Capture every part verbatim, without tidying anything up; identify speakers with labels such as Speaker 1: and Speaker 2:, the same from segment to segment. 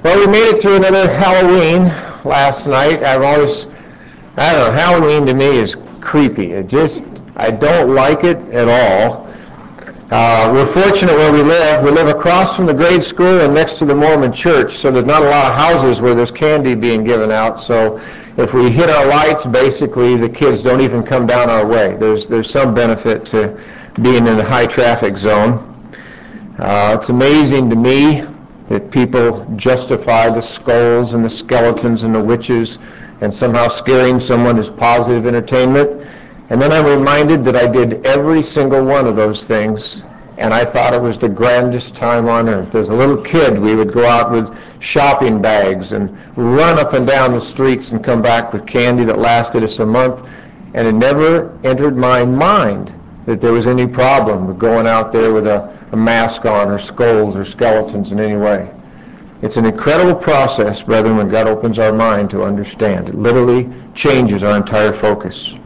Speaker 1: Well, we made it through another Halloween last night. I've always, I don't know, Halloween to me is creepy. It just, I don't like it at all. Uh, we're fortunate where we live. We live across from the grade school and next to the Mormon church, so there's not a lot of houses where there's candy being given out. So if we hit our lights, basically the kids don't even come down our way. There's, there's some benefit to being in a high traffic zone. Uh, it's amazing to me that people justify the skulls and the skeletons and the witches and somehow scaring someone is positive entertainment. And then I'm reminded that I did every single one of those things, and I thought it was the grandest time on earth. As a little kid, we would go out with shopping bags and run up and down the streets and come back with candy that lasted us a month, and it never entered my mind that there was any problem with going out there with a, a mask on or skulls or skeletons in any way. It's an incredible process, brethren, when God opens our mind to understand. It literally changes our entire focus.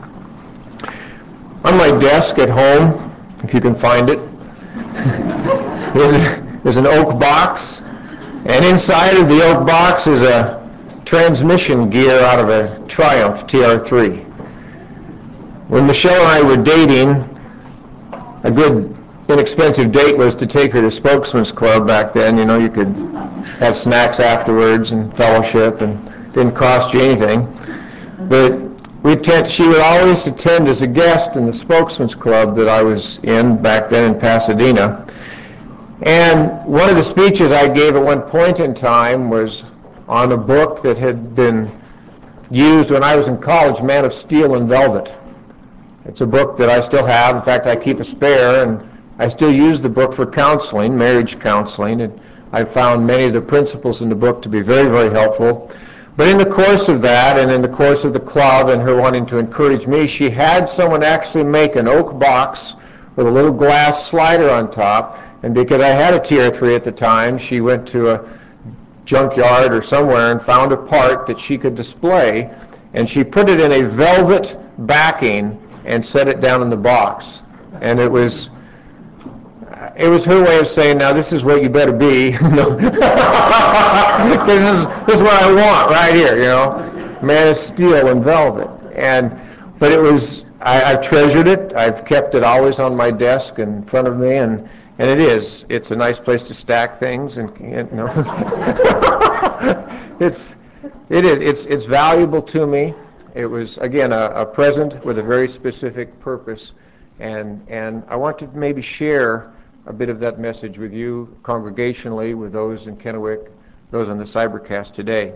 Speaker 1: On my desk at home, if you can find it, is, a, is an oak box, and inside of the oak box is a transmission gear out of a Triumph T R three. When Michelle and I were dating, a good inexpensive date was to take her to Spokesman's Club back then. You know, you could have snacks afterwards and fellowship, and it didn't cost you anything. But we tend, she would always attend as a guest in the Spokesman's Club that I was in back then in Pasadena. And one of the speeches I gave at one point in time was on a book that had been used when I was in college, Man of Steel and Velvet. It's a book that I still have. In fact, I keep a spare, and I still use the book for counseling, marriage counseling, and I found many of the principles in the book to be very, very helpful. But in the course of that, and in the course of the club and her wanting to encourage me, she had someone actually make an oak box with a little glass slider on top, and because I had a T R three at the time, she went to a junkyard or somewhere and found a part that she could display, and she put it in a velvet backing and set it down in the box. And it was it was her way of saying, now this is what you better be. this, is, this is what I want right here, you know. Man of Steel and Velvet. And but it was I, I've treasured it. I've kept it always on my desk in front of me, and and it is. It's a nice place to stack things, and, and you know. it's it is it's it's valuable to me. It was, again, a, a present with a very specific purpose, and and I want to maybe share a bit of that message with you congregationally, with those in Kennewick, those on the Cybercast today.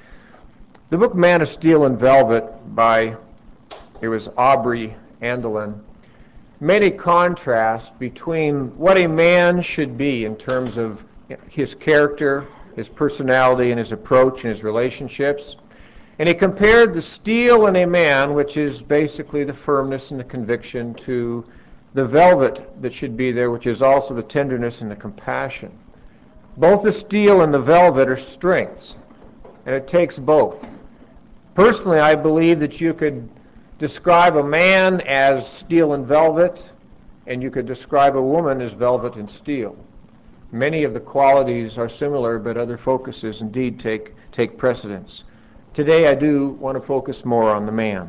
Speaker 1: The book Man of Steel and Velvet by, it was Aubrey Andelin, made a contrast between what a man should be in terms of his character, his personality, and his approach and his relationships. And he compared the steel in a man, which is basically the firmness and the conviction, to the velvet that should be there, which is also the tenderness and the compassion. Both the steel and the velvet are strengths, and it takes both. Personally, I believe that you could describe a man as steel and velvet, and you could describe a woman as velvet and steel. Many of the qualities are similar, but other focuses indeed take, take precedence. Today I do want to focus more on the man.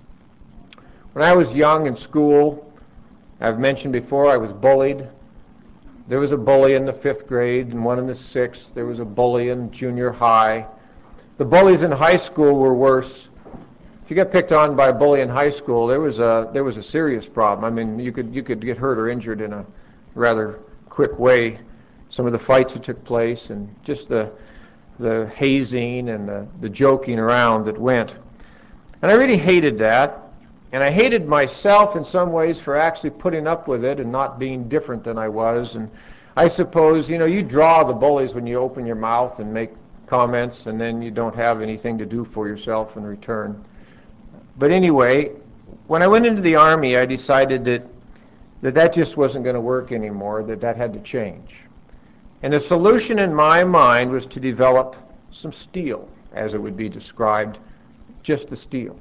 Speaker 1: When I was young in school, I've mentioned before, I was bullied. There was a bully in the fifth grade and one in the sixth. There was a bully in junior high. The bullies in high school were worse. If you got picked on by a bully in high school, there was a there was a serious problem. I mean, you could you could get hurt or injured in a rather quick way. Some of the fights that took place and just the the hazing and the, the joking around that went. And I really hated that. And I hated myself in some ways for actually putting up with it and not being different than I was. And I suppose, you know, you draw the bullies when you open your mouth and make comments, and then you don't have anything to do for yourself in return. But anyway, when I went into the Army, I decided that that, that just wasn't going to work anymore, that that had to change. And the solution in my mind was to develop some steel, as it would be described, just the steel.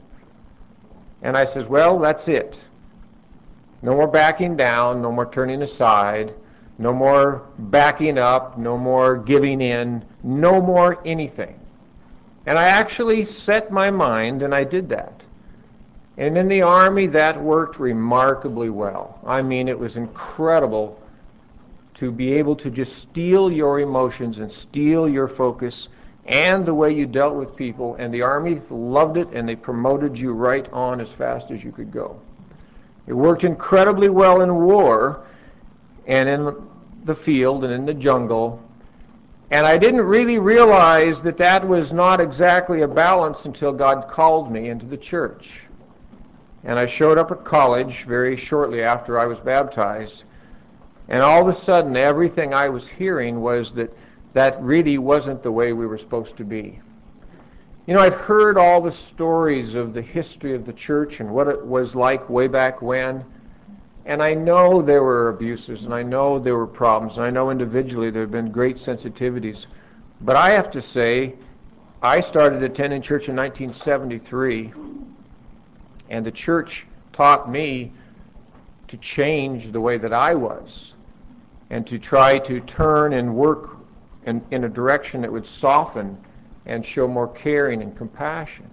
Speaker 1: And I says, well, that's it. No more backing down, no more turning aside, No more backing up, no more giving in, no more anything. And I actually set my mind and I did that. And in the Army, that worked remarkably well. I mean, it was incredible to be able to just steal your emotions and steal your focus and the way you dealt with people. And the Army loved it, and they promoted you right on as fast as you could go. It worked incredibly well in war and in the field and in the jungle. And I didn't really realize that that was not exactly a balance until God called me into the church. And I showed up at college very shortly after I was baptized. And all of a sudden, everything I was hearing was that that really wasn't the way we were supposed to be. You know, I've heard all the stories of the history of the church and what it was like way back when. And I know there were abuses, and I know there were problems, and I know individually there have been great sensitivities. But I have to say, I started attending church in nineteen seventy-three, and the church taught me to change the way that I was and to try to turn and work in, in a direction that would soften and show more caring and compassion.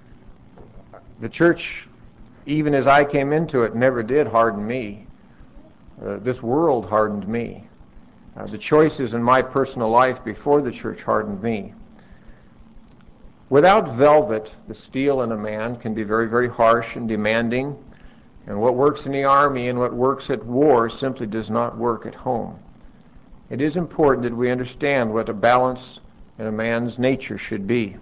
Speaker 1: The church, even as I came into it, never did harden me. Uh, this world hardened me. Uh, the choices in my personal life before the church hardened me. Without velvet, the steel in a man can be very, very harsh and demanding. And what works in the Army and what works at war simply does not work at home. It is important that we understand what a balance in a man's nature should be.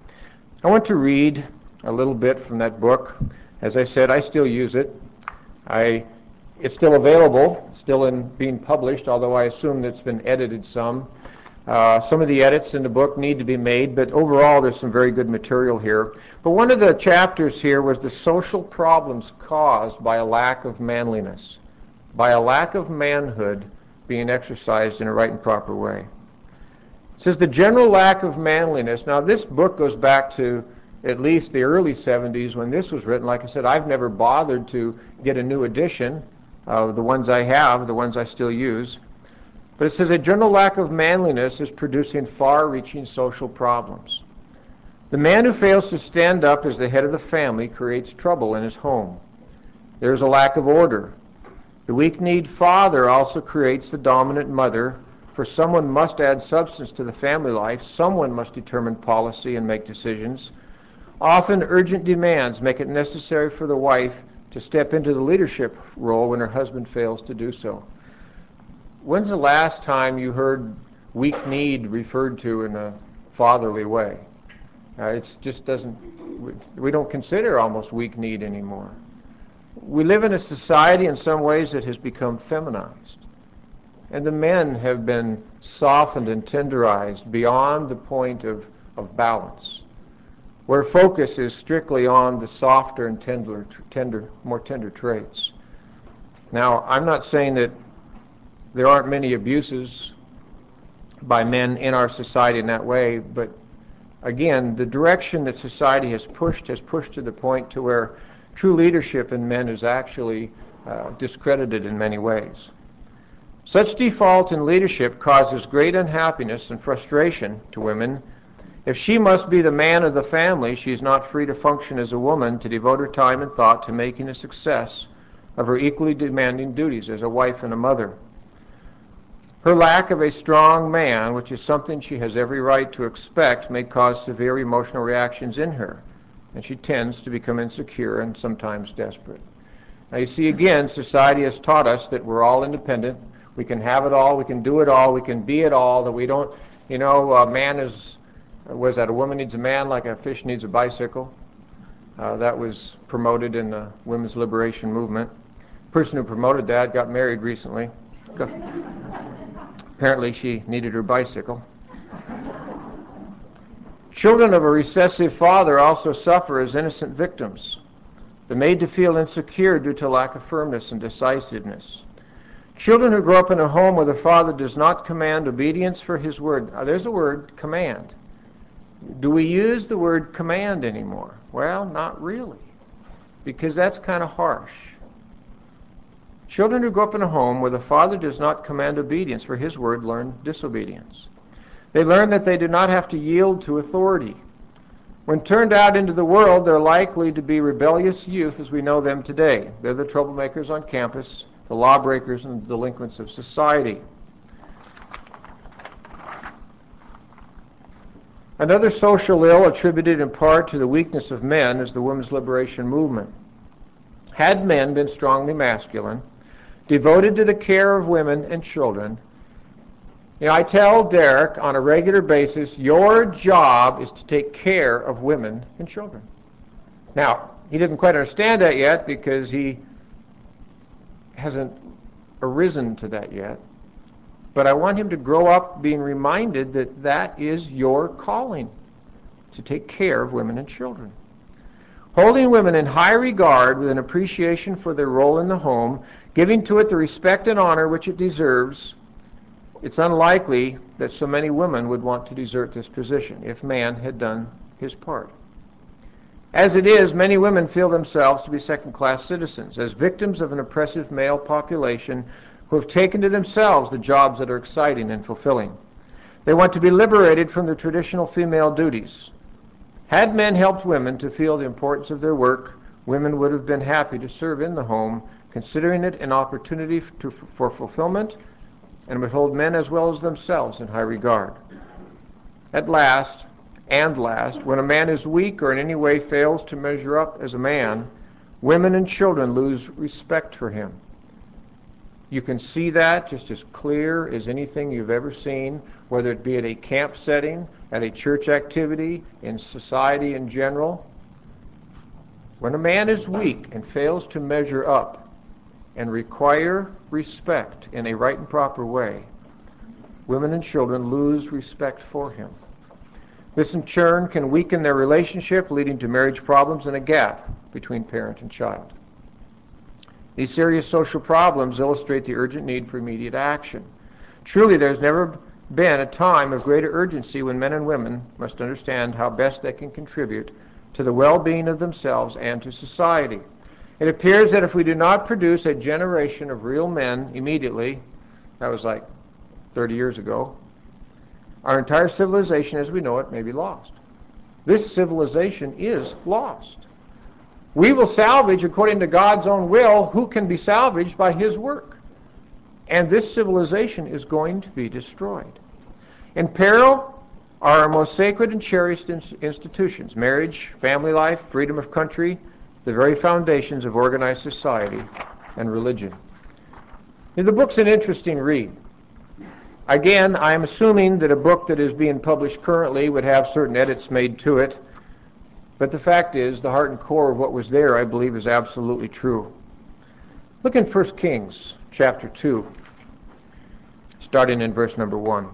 Speaker 1: I want to read a little bit from that book. As I said, I still use it. I, it's still available, still in being published, although I assume that it's been edited some. Uh, some of the edits in the book need to be made, but overall there's some very good material here. But one of the chapters here was the social problems caused by a lack of manliness, by a lack of manhood being exercised in a right and proper way. It says the general lack of manliness. Now this book goes back to at least the early seventies when this was written. Like I said, I've never bothered to get a new edition of the ones I have, the ones I still use. But it says a general lack of manliness is producing far-reaching social problems. The man who fails to stand up as the head of the family creates trouble in his home. There is a lack of order. The weak-kneed father also creates the dominant mother, for someone must add substance to the family life, someone must determine policy and make decisions. Often urgent demands make it necessary for the wife to step into the leadership role when her husband fails to do so. When's the last time you heard weak need referred to in a fatherly way? Uh, it just doesn't, we don't consider almost weak need anymore. We live in a society in some ways that has become feminized. And the men have been softened and tenderized beyond the point of, of balance, where focus is strictly on the softer and tender, tender, more tender traits. Now, I'm not saying that there aren't many abuses by men in our society in that way, but again, the direction that society has pushed has pushed to the point to where true leadership in men is actually uh, discredited in many ways. Such default in leadership causes great unhappiness and frustration to women. If she must be the man of the family, she is not free to function as a woman, to devote her time and thought to making a success of her equally demanding duties as a wife and a mother. Her lack of a strong man, which is something she has every right to expect, may cause severe emotional reactions in her, and she tends to become insecure and sometimes desperate. Now you see, again, society has taught us that we're all independent. We can have it all, we can do it all, we can be it all, that we don't, you know, a man is, was that a woman needs a man like a fish needs a bicycle? Uh, that was promoted in the women's liberation movement. The person who promoted that got married recently. Apparently she needed her bicycle. Children of a recessive father also suffer as innocent victims. They're made to feel insecure due to lack of firmness and decisiveness. Children who grow up in a home where the father does not command obedience for his word. Now, there's a word, command. Do we use the word command anymore? Well, not really, because that's kind of harsh. Children who grow up in a home where the father does not command obedience for his word learn disobedience. They learn that they do not have to yield to authority. When turned out into the world, they're likely to be rebellious youth as we know them today. They're the troublemakers on campus, the lawbreakers and the delinquents of society. Another social ill attributed in part to the weakness of men is the women's liberation movement. Had men been strongly masculine, devoted to the care of women and children, you know, I tell Derek on a regular basis, your job is to take care of women and children. Now, he doesn't quite understand that yet because he hasn't arisen to that yet. But I want him to grow up being reminded that that is your calling, to take care of women and children. Holding women in high regard with an appreciation for their role in the home, giving to it the respect and honor which it deserves, it's unlikely that so many women would want to desert this position if man had done his part. As it is, many women feel themselves to be second-class citizens, as victims of an oppressive male population who have taken to themselves the jobs that are exciting and fulfilling. They want to be liberated from their traditional female duties. Had men helped women to feel the importance of their work, women would have been happy to serve in the home, considering it an opportunity to, for fulfillment, and would hold men as well as themselves in high regard. At last, and last, when a man is weak or in any way fails to measure up as a man, women and children lose respect for him. You can see that just as clear as anything you've ever seen, whether it be at a camp setting, at a church activity, in society in general. When a man is weak and fails to measure up and require respect in a right and proper way, women and children lose respect for him. This in turn can weaken their relationship, leading to marriage problems and a gap between parent and child. These serious social problems illustrate the urgent need for immediate action. Truly, there's never been a time of greater urgency when men and women must understand how best they can contribute to the well-being of themselves and to society. It appears that if we do not produce a generation of real men immediately, that was like thirty years ago, our entire civilization as we know it may be lost. This civilization is lost. We will salvage, according to God's own will, who can be salvaged by his work. And this civilization is going to be destroyed. In peril are our most sacred and cherished institutions: marriage, family life, freedom of country, the very foundations of organized society and religion. Now, the book's an interesting read. Again, I'm assuming that a book that is being published currently would have certain edits made to it. But the fact is, the heart and core of what was there, I believe, is absolutely true. Look in First Kings chapter two, starting in verse number one.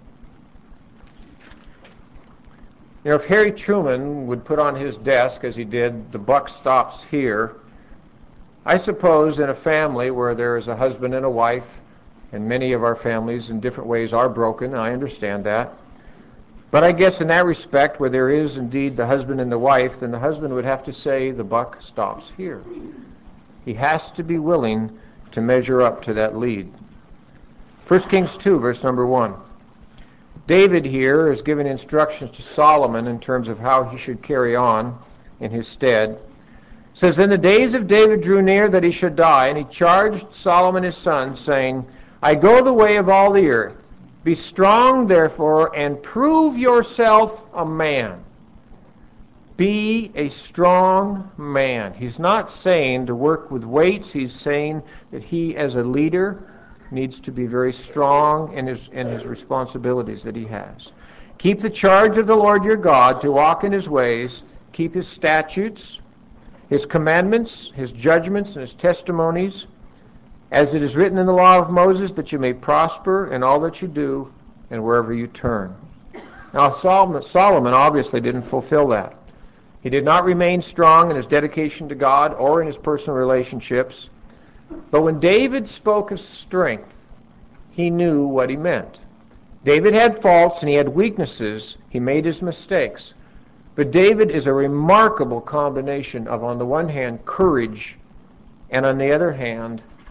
Speaker 1: You know, if Harry Truman would put on his desk, as he did, "The buck stops here," I suppose in a family where there is a husband and a wife, and many of our families in different ways are broken, I understand that. But I guess in that respect, where there is indeed the husband and the wife, then the husband would have to say, the buck stops here. He has to be willing to measure up to that lead. First Kings two, verse number one. David here is giving instructions to Solomon in terms of how he should carry on in his stead. It says, "Then the days of David drew near that he should die, and he charged Solomon his son, saying, I go the way of all the earth. Be strong, therefore, and prove yourself a man." Be a strong man. He's not saying to work with weights. He's saying that he, as a leader, needs to be very strong in his, in his responsibilities that he has. Keep the charge of the Lord your God, to walk in his ways, keep his statutes, his commandments, his judgments, and his testimonies, as it is written in the law of Moses, that you may prosper in all that you do and wherever you turn. Now, Solomon, Solomon obviously didn't fulfill that. He did not remain strong in his dedication to God or in his personal relationships. But when David spoke of strength, he knew what he meant. David had faults and he had weaknesses. He made his mistakes. But David is a remarkable combination of, on the one hand, courage, and on the other hand,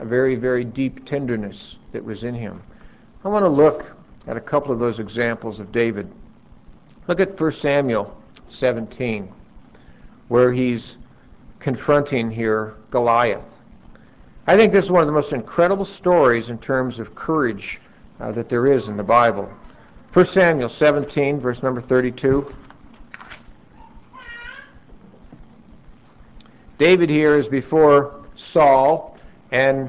Speaker 1: a very, very deep tenderness that was in him. I want to look at a couple of those examples of David. Look at First Samuel seventeen, where he's confronting here Goliath. I think this is one of the most incredible stories in terms of courage uh, that there is in the Bible. First Samuel seventeen, verse number thirty-two. David here is before Saul, and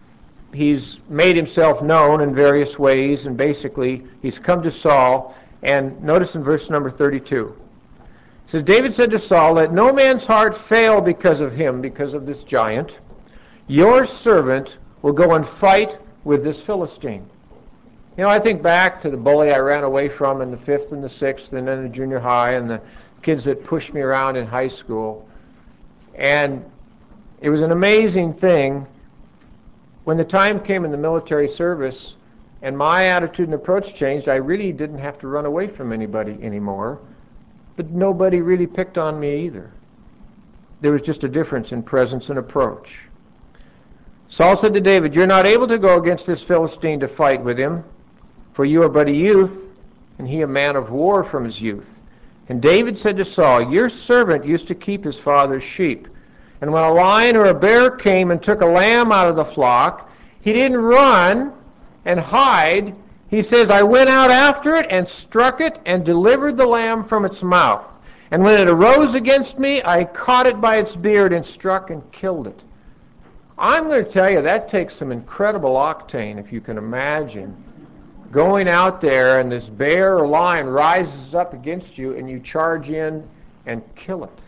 Speaker 1: he's made himself known in various ways, and basically he's come to Saul, and notice in verse number thirty-two. It says, David said to Saul, let no man's heart fail because of him, because of this giant. Your servant will go and fight with this Philistine. You know, I think back to the bully I ran away from in the fifth and the sixth and then the junior high and the kids that pushed me around in high school. And it was an amazing thing when the time came in the military service and my attitude and approach changed. I really didn't have to run away from anybody anymore, but nobody really picked on me either. There was just a difference in presence and approach. Saul said to David, you're not able to go against this Philistine to fight with him, for you are but a youth, and he a man of war from his youth. And David said to Saul, your servant used to keep his father's sheep. And when a lion or a bear came and took a lamb out of the flock, he didn't run and hide. He says, I went out after it and struck it and delivered the lamb from its mouth. And when it arose against me, I caught it by its beard and struck and killed it. I'm going to tell you, that takes some incredible octane, if you can imagine. Going out there and this bear or lion rises up against you and you charge in and kill it.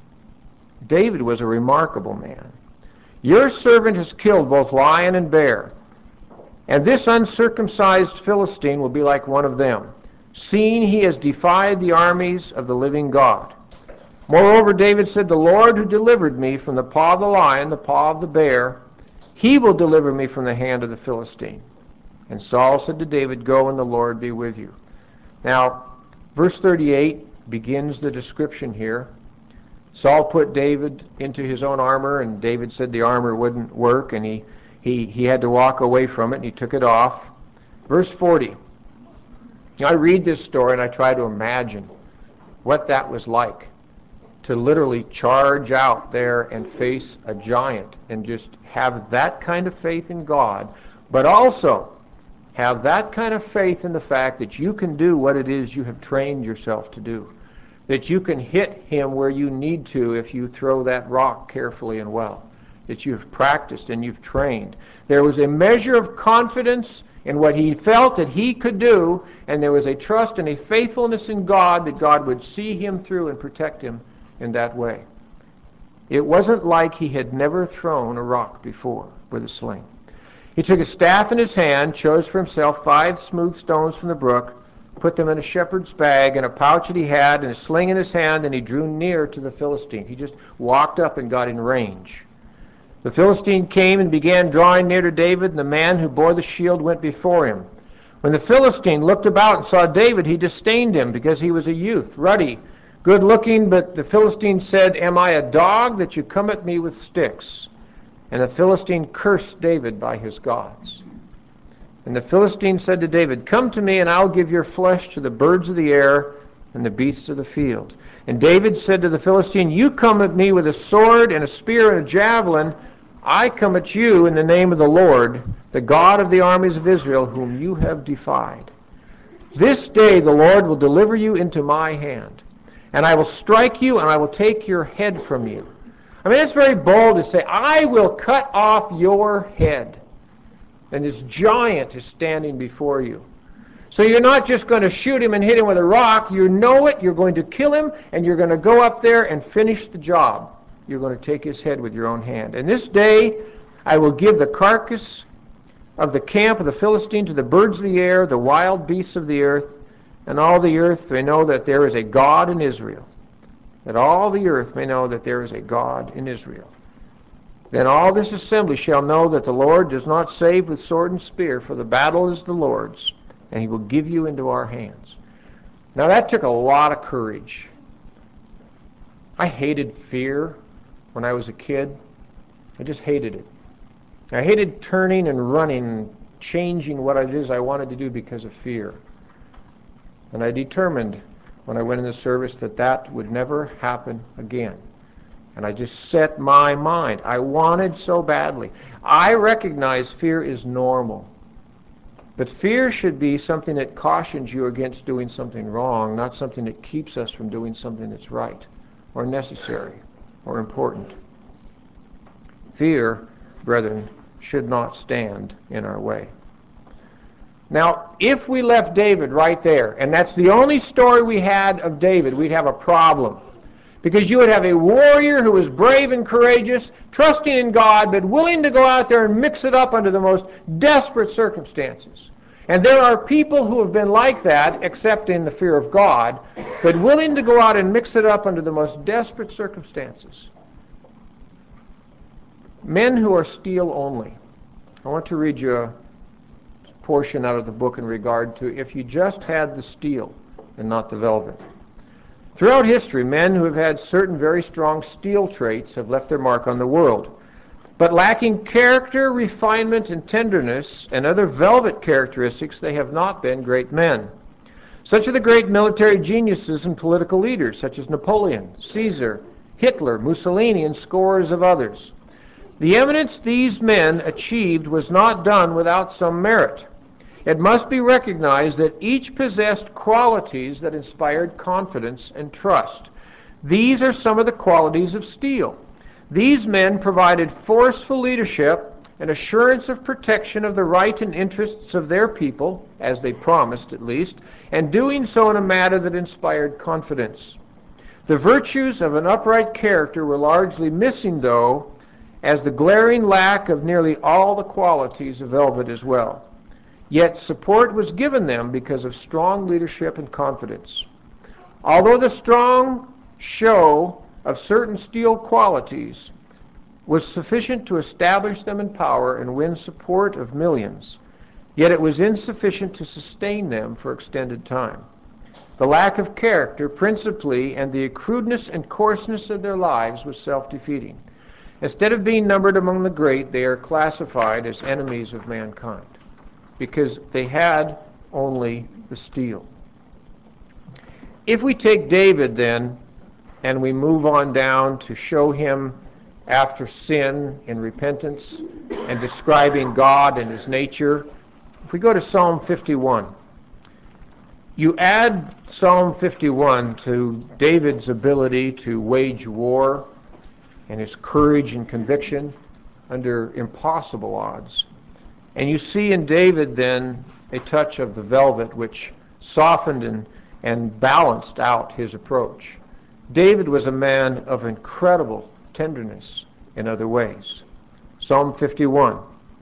Speaker 1: David was a remarkable man. Your servant has killed both lion and bear, and this uncircumcised Philistine will be like one of them, seeing he has defied the armies of the living God. Moreover, David said, the Lord who delivered me from the paw of the lion, the paw of the bear, he will deliver me from the hand of the Philistine. And Saul said to David, go and the Lord be with you. Now, verse thirty-eight begins the description here. Saul put David into his own armor, and David said the armor wouldn't work, and he, he, he had to walk away from it, and he took it off. Verse forty. I read this story, and I try to imagine what that was like, to literally charge out there and face a giant and just have that kind of faith in God, but also have that kind of faith in the fact that you can do what it is you have trained yourself to do, that you can hit him where you need to if you throw that rock carefully and well, that you've practiced and you've trained. There was a measure of confidence in what he felt that he could do, and there was a trust and a faithfulness in God that God would see him through and protect him in that way. It wasn't like he had never thrown a rock before with a sling. He took a staff in his hand, chose for himself five smooth stones from the brook, put them in a shepherd's bag and a pouch that he had and a sling in his hand, and he drew near to the Philistine. He just walked up and got in range. The Philistine came and began drawing near to David, and the man who bore the shield went before him. When the Philistine looked about and saw David, he disdained him because he was a youth, ruddy, good-looking, but the Philistine said, am I a dog that you come at me with sticks? And the Philistine cursed David by his gods. And the Philistine said to David, come to me, and I'll give your flesh to the birds of the air and the beasts of the field. And David said to the Philistine, you come at me with a sword and a spear and a javelin. I come at you in the name of the Lord, the God of the armies of Israel, whom you have defied. This day the Lord will deliver you into my hand, and I will strike you, and I will take your head from you. I mean, it's very bold to say, I will cut off your head. And this giant is standing before you. So you're not just going to shoot him and hit him with a rock. You know it. You're going to kill him, and you're going to go up there and finish the job. You're going to take his head with your own hand. And this day I will give the carcass of the camp of the Philistine to the birds of the air, the wild beasts of the earth, and all the earth may know that there is a God in Israel. That all the earth may know that there is a God in Israel. Then all this assembly shall know that the Lord does not save with sword and spear, for the battle is the Lord's, and he will give you into our hands. Now that took a lot of courage. I hated fear when I was a kid. I just hated it. I hated turning and running, changing what it is I wanted to do because of fear. And I determined when I went in the service that that would never happen again. And I just set my mind. I wanted so badly. I recognize fear is normal. But fear should be something that cautions you against doing something wrong, not something that keeps us from doing something that's right or necessary or important. Fear, brethren, should not stand in our way. Now, if we left David right there, and that's the only story we had of David, we'd have a problem. Because you would have a warrior who was brave and courageous, trusting in God, but willing to go out there and mix it up under the most desperate circumstances. And there are people who have been like that, except in the fear of God, but willing to go out and mix it up under the most desperate circumstances. Men who are steel only. I want to read you a portion out of the book in regard to if you just had the steel and not the velvet. Throughout history, men who have had certain very strong steel traits have left their mark on the world. But lacking character, refinement, and tenderness, and other velvet characteristics, they have not been great men. Such are the great military geniuses and political leaders, such as Napoleon, Caesar, Hitler, Mussolini, and scores of others. The eminence these men achieved was not done without some merit. It must be recognized that each possessed qualities that inspired confidence and trust. These are some of the qualities of steel. These men provided forceful leadership and assurance of protection of the right and interests of their people, as they promised at least, and doing so in a manner that inspired confidence. The virtues of an upright character were largely missing, though, as the glaring lack of nearly all the qualities of velvet as well. Yet support was given them because of strong leadership and confidence. Although the strong show of certain steel qualities was sufficient to establish them in power and win support of millions, yet it was insufficient to sustain them for extended time. The lack of character, principally, and the crudeness and coarseness of their lives was self-defeating. Instead of being numbered among the great, they are classified as enemies of mankind, because they had only the steel. If we take David then, and we move on down to show him after sin in repentance and describing God and his nature, if we go to Psalm fifty-one, you add Psalm fifty-one to David's ability to wage war and his courage and conviction under impossible odds. And you see in David then a touch of the velvet which softened and, and balanced out his approach. David was a man of incredible tenderness in other ways. Psalm fifty-one.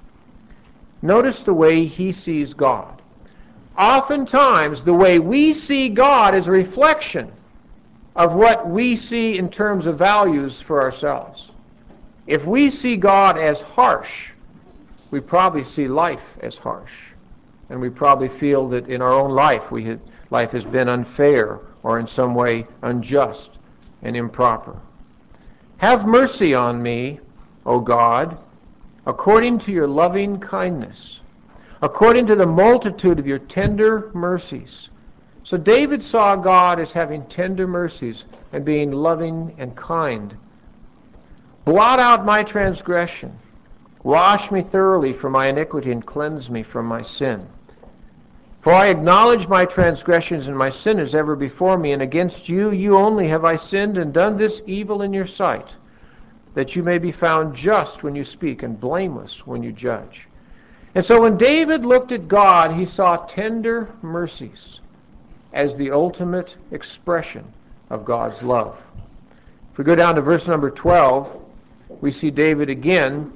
Speaker 1: Notice the way he sees God. Oftentimes, the way we see God is a reflection of what we see in terms of values for ourselves. If we see God as harsh, we probably see life as harsh. And we probably feel that in our own life, we had, life has been unfair or in some way unjust and improper. Have mercy on me, O God, according to your loving kindness, according to the multitude of your tender mercies. So David saw God as having tender mercies and being loving and kind. Blot out my transgression. Wash me thoroughly from my iniquity and cleanse me from my sin. For I acknowledge my transgressions, and my sin is ever before me, and against you, you only have I sinned and done this evil in your sight, that you may be found just when you speak and blameless when you judge. And so when David looked at God, he saw tender mercies as the ultimate expression of God's love. If we go down to verse number twelve, we see David again.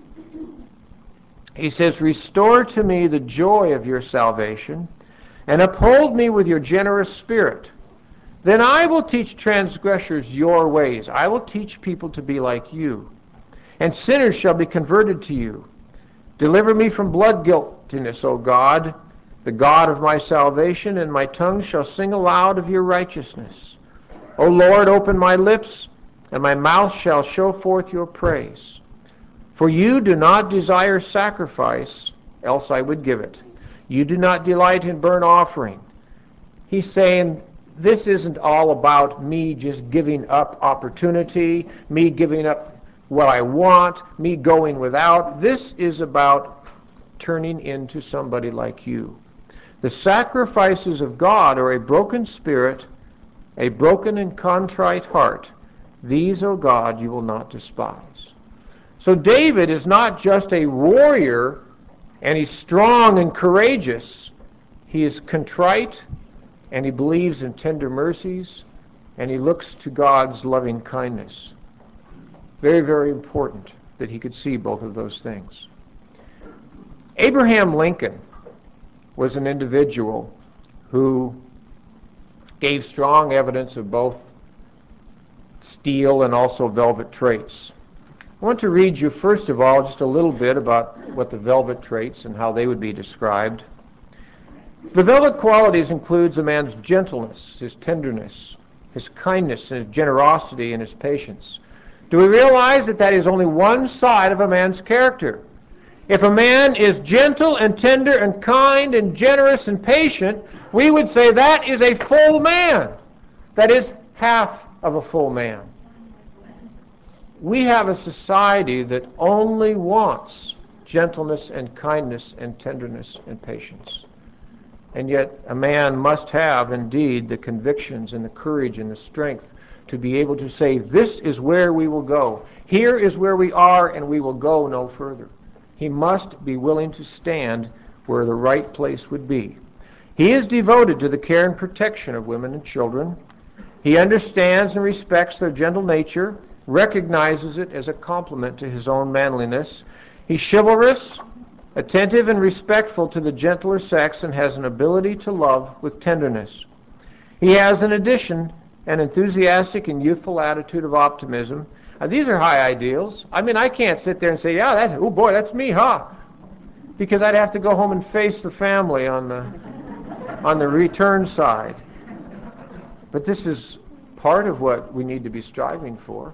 Speaker 1: He says, "Restore to me the joy of your salvation, and uphold me with your generous spirit. Then I will teach transgressors your ways. I will teach people to be like you. And sinners shall be converted to you. Deliver me from blood guiltiness, O God, the God of my salvation, and my tongue shall sing aloud of your righteousness. O Lord, open my lips, and my mouth shall show forth your praise. For you do not desire sacrifice, else I would give it. You do not delight in burnt offering. He's saying, this isn't all about me just giving up opportunity, me giving up what I want, me going without. This is about turning into somebody like you. The sacrifices of God are a broken spirit, a broken and contrite heart. These, O God, you will not despise. So David is not just a warrior, and he's strong and courageous. He is contrite, and he believes in tender mercies, and he looks to God's loving kindness. Very, very important that he could see both of those things. Abraham Lincoln was an individual who gave strong evidence of both steel and also velvet traits. I want to read you, first of all, just a little bit about what the velvet traits and how they would be described. The velvet qualities includes a man's gentleness, his tenderness, his kindness, his generosity, and his patience. Do we realize that that is only one side of a man's character? If a man is gentle and tender and kind and generous and patient, we would say that is a full man. That is half of a full man. We have a society that only wants gentleness and kindness and tenderness and patience. And yet a man must have, indeed, the convictions and the courage and the strength to be able to say, this is where we will go. Here is where we are, and we will go no further. He must be willing to stand where the right place would be. He is devoted to the care and protection of women and children. He understands and respects their gentle nature, recognizes it as a compliment to his own manliness. He's chivalrous, attentive and respectful to the gentler sex, and has an ability to love with tenderness. He has, in addition, an enthusiastic and youthful attitude of optimism. Now, these are high ideals. I mean, I can't sit there and say, yeah, that's, oh boy, that's me, huh? Because I'd have to go home and face the family on the, on the return side. But this is part of what we need to be striving for.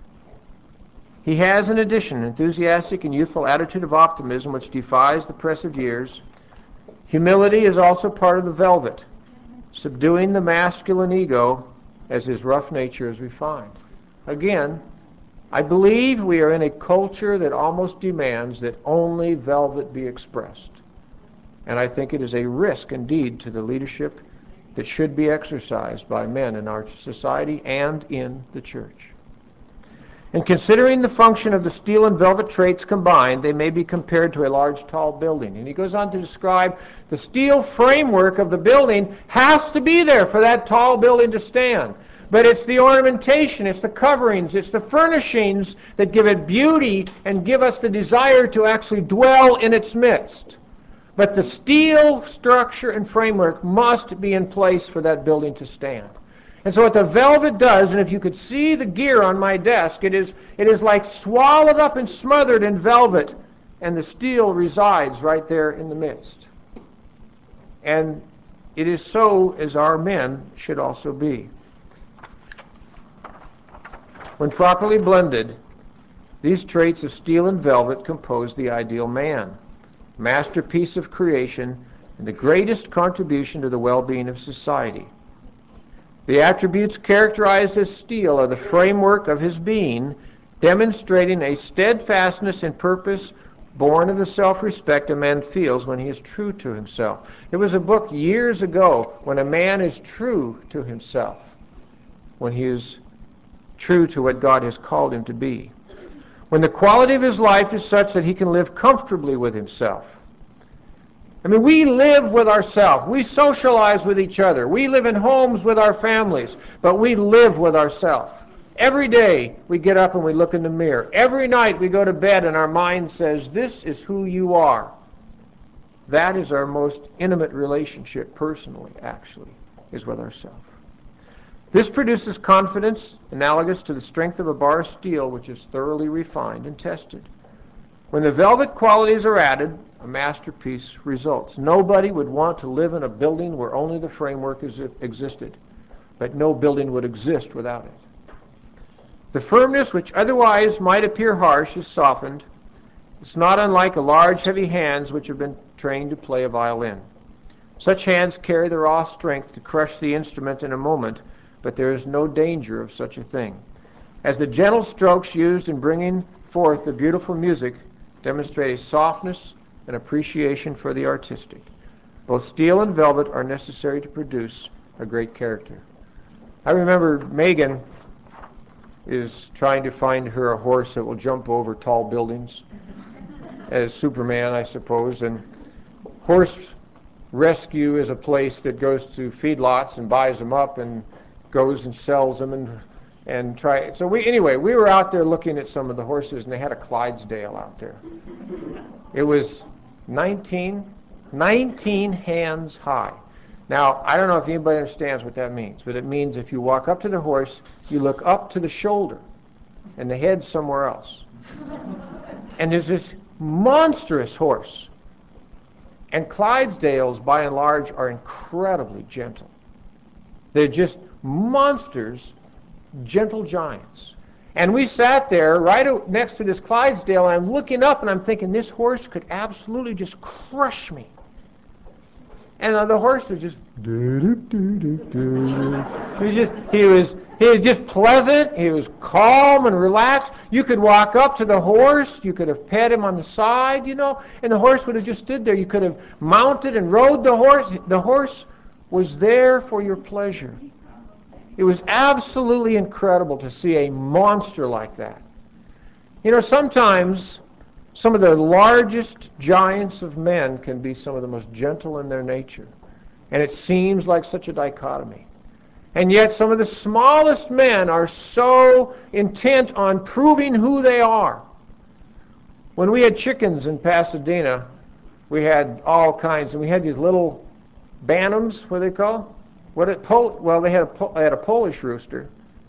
Speaker 1: He has, in addition, an enthusiastic and youthful attitude of optimism which defies the press of years. Humility is also part of the velvet, subduing the masculine ego as his rough nature is refined. Again, I believe we are in a culture that almost demands that only velvet be expressed. And I think it is a risk indeed to the leadership that should be exercised by men in our society and in the church. And considering the function of the steel and velvet traits combined, they may be compared to a large, tall building. And he goes on to describe the steel framework of the building has to be there for that tall building to stand. But it's the ornamentation, it's the coverings, it's the furnishings that give it beauty and give us the desire to actually dwell in its midst. But the steel structure and framework must be in place for that building to stand. And so what the velvet does, and if you could see the gear on my desk, it is, it is like swallowed up and smothered in velvet, and the steel resides right there in the midst. And it is so as our men should also be. When properly blended, these traits of steel and velvet compose the ideal man, masterpiece of creation, and the greatest contribution to the well-being of society. The attributes characterized as steel are the framework of his being, demonstrating a steadfastness in purpose born of the self-respect a man feels when he is true to himself. There was a book years ago, When a Man is True to Himself, when he is true to what God has called him to be. When the quality of his life is such that he can live comfortably with himself. I mean, we live with ourselves. We socialize with each other. We live in homes with our families, but we live with ourselves. Every day we get up and we look in the mirror. Every night we go to bed and our mind says, this is who you are. That is our most intimate relationship personally, actually, is with ourselves. This produces confidence analogous to the strength of a bar of steel which is thoroughly refined and tested. When the velvet qualities are added, a masterpiece results. Nobody would want to live in a building where only the framework is, existed, but no building would exist without it. The firmness which otherwise might appear harsh is softened It's not unlike the large, heavy hands which have been trained to play a violin. Such hands carry the raw strength to crush the instrument in a moment, but there is no danger of such a thing, as the gentle strokes used in bringing forth the beautiful music demonstrate a softness and appreciation for the artistic. Both steel and velvet are necessary to produce a great character. I remember Megan is trying to find her a horse that will jump over tall buildings, as Superman, I suppose. And Horse Rescue is a place that goes to feedlots and buys them up and goes and sells them and and try. So we anyway, we were out there looking at some of the horses, and they had a Clydesdale out there. It was nineteen, nineteen hands high. Now, I don't know if anybody understands what that means, but it means if you walk up to the horse, you look up to the shoulder, and the head's somewhere else. And there's this monstrous horse. And Clydesdales, by and large, are incredibly gentle. They're just monsters, gentle giants. And we sat there right next to this Clydesdale, and I'm looking up, and I'm thinking, this horse could absolutely just crush me. And uh, the horse was just, do, do, do, do, do. He was just, he was, he was just pleasant. He was calm and relaxed. You could walk up to the horse. You could have pet him on the side, you know, and the horse would have just stood there. You could have mounted and rode the horse. The horse was there for your pleasure. It was absolutely incredible to see a monster like that. You know, sometimes some of the largest giants of men can be some of the most gentle in their nature. And it seems like such a dichotomy. And yet some of the smallest men are so intent on proving who they are. When we had chickens in Pasadena, we had all kinds, and we had these little bantams, what are they called? What it, Pol- well, they had, a, they had a Polish rooster,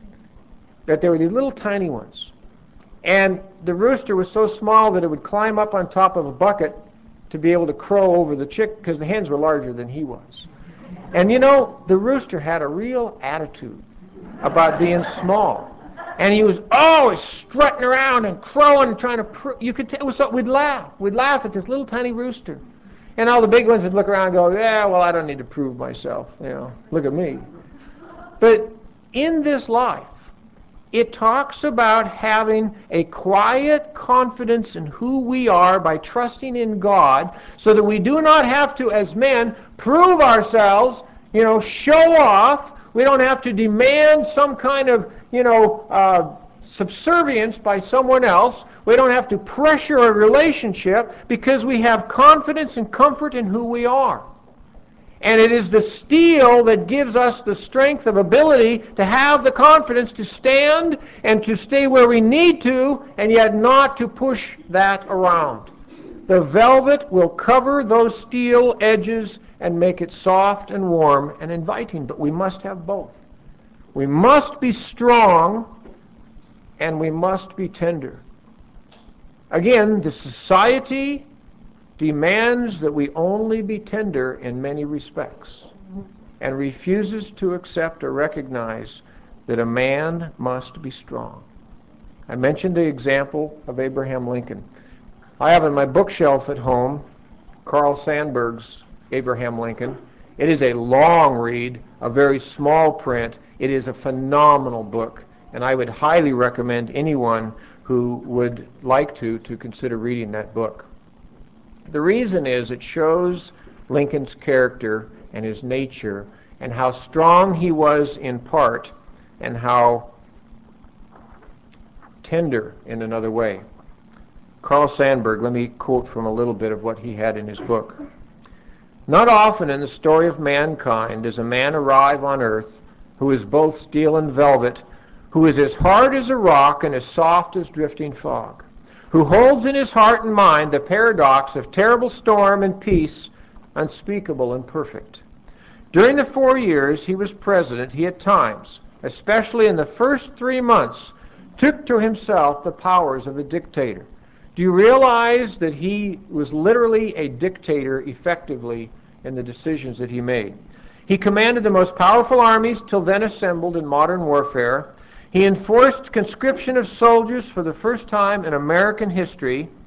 Speaker 1: but they were these little tiny ones. And the rooster was so small that it would climb up on top of a bucket to be able to crow over the chick, because the hens were larger than he was. And you know, the rooster had a real attitude about being small. And he was always strutting around and crowing and trying to prove. You could tell, so we'd laugh. We'd laugh at this little tiny rooster. And all the big ones would look around and go, yeah, well, I don't need to prove myself. You know, look at me. But in this life, it talks about having a quiet confidence in who we are by trusting in God, so that we do not have to, as men, prove ourselves, you know, show off. We don't have to demand some kind of, you know, uh, subservience by someone else. We don't have to pressure a relationship, because we have confidence and comfort in who we are. And it is the steel that gives us the strength of ability to have the confidence to stand and to stay where we need to, and yet not to push that around. The velvet will cover those steel edges and make it soft and warm and inviting, but we must have both. We must be strong, and we must be tender. Again, the society demands that we only be tender in many respects, and refuses to accept or recognize that a man must be strong. I mentioned the example of Abraham Lincoln. I have in my bookshelf at home Carl Sandburg's Abraham Lincoln. It is a long read, a very small print. It is a phenomenal book, and I would highly recommend anyone who would like to to consider reading that book. The reason is it shows Lincoln's character and his nature, and how strong he was in part, and how tender in another way. Carl Sandburg, let me quote from a little bit of what he had in his book. Not often in the story of mankind does a man arrive on earth who is both steel and velvet, who is as hard as a rock and as soft as drifting fog, who holds in his heart and mind the paradox of terrible storm and peace, unspeakable and perfect. During the four years he was president, he at times, especially in the first three months, took to himself the powers of a dictator. Do you realize that he was literally a dictator effectively in the decisions that he made? He commanded the most powerful armies till then assembled in modern warfare. He enforced conscription of soldiers for the first time in American history.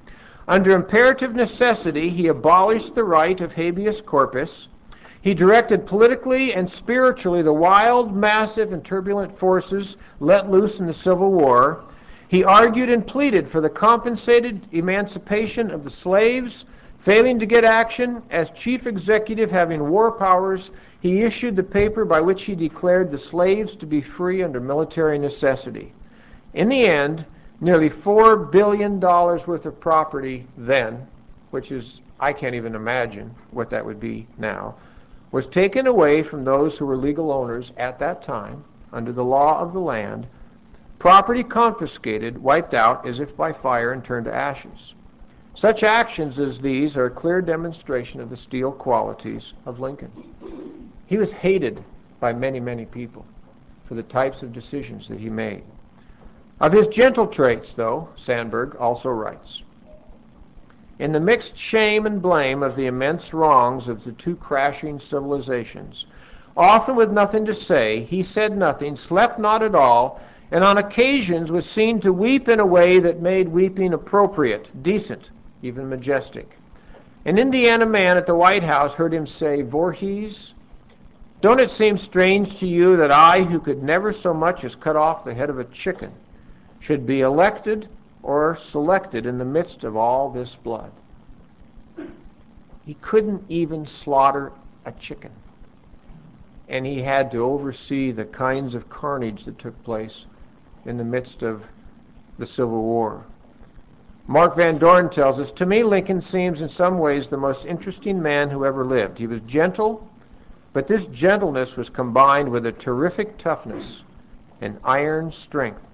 Speaker 1: Under imperative necessity, he abolished the right of habeas corpus. He directed politically and spiritually the wild, massive, and turbulent forces let loose in the Civil War. He argued and pleaded for the compensated emancipation of the slaves. Failing to get action, as chief executive having war powers, he issued the paper by which he declared the slaves to be free under military necessity. In the end, nearly four billion dollars worth of property then, which is, I can't even imagine what that would be now, was taken away from those who were legal owners at that time under the law of the land, property confiscated, wiped out as if by fire, and turned to ashes. Such actions as these are a clear demonstration of the steel qualities of Lincoln. He was hated by many, many people for the types of decisions that he made. Of his gentle traits, though, Sandberg also writes, in the mixed shame and blame of the immense wrongs of the two crashing civilizations, often with nothing to say, he said nothing, slept not at all, and on occasions was seen to weep in a way that made weeping appropriate, decent, even majestic. An Indiana man at the White House heard him say, Voorhees, don't it seem strange to you that I, who could never so much as cut off the head of a chicken, should be elected or selected in the midst of all this blood? He couldn't even slaughter a chicken, and he had to oversee the kinds of carnage that took place in the midst of the Civil War. Mark Van Dorn tells us, to me, Lincoln seems in some ways the most interesting man who ever lived. He was gentle, but this gentleness was combined with a terrific toughness and iron strength.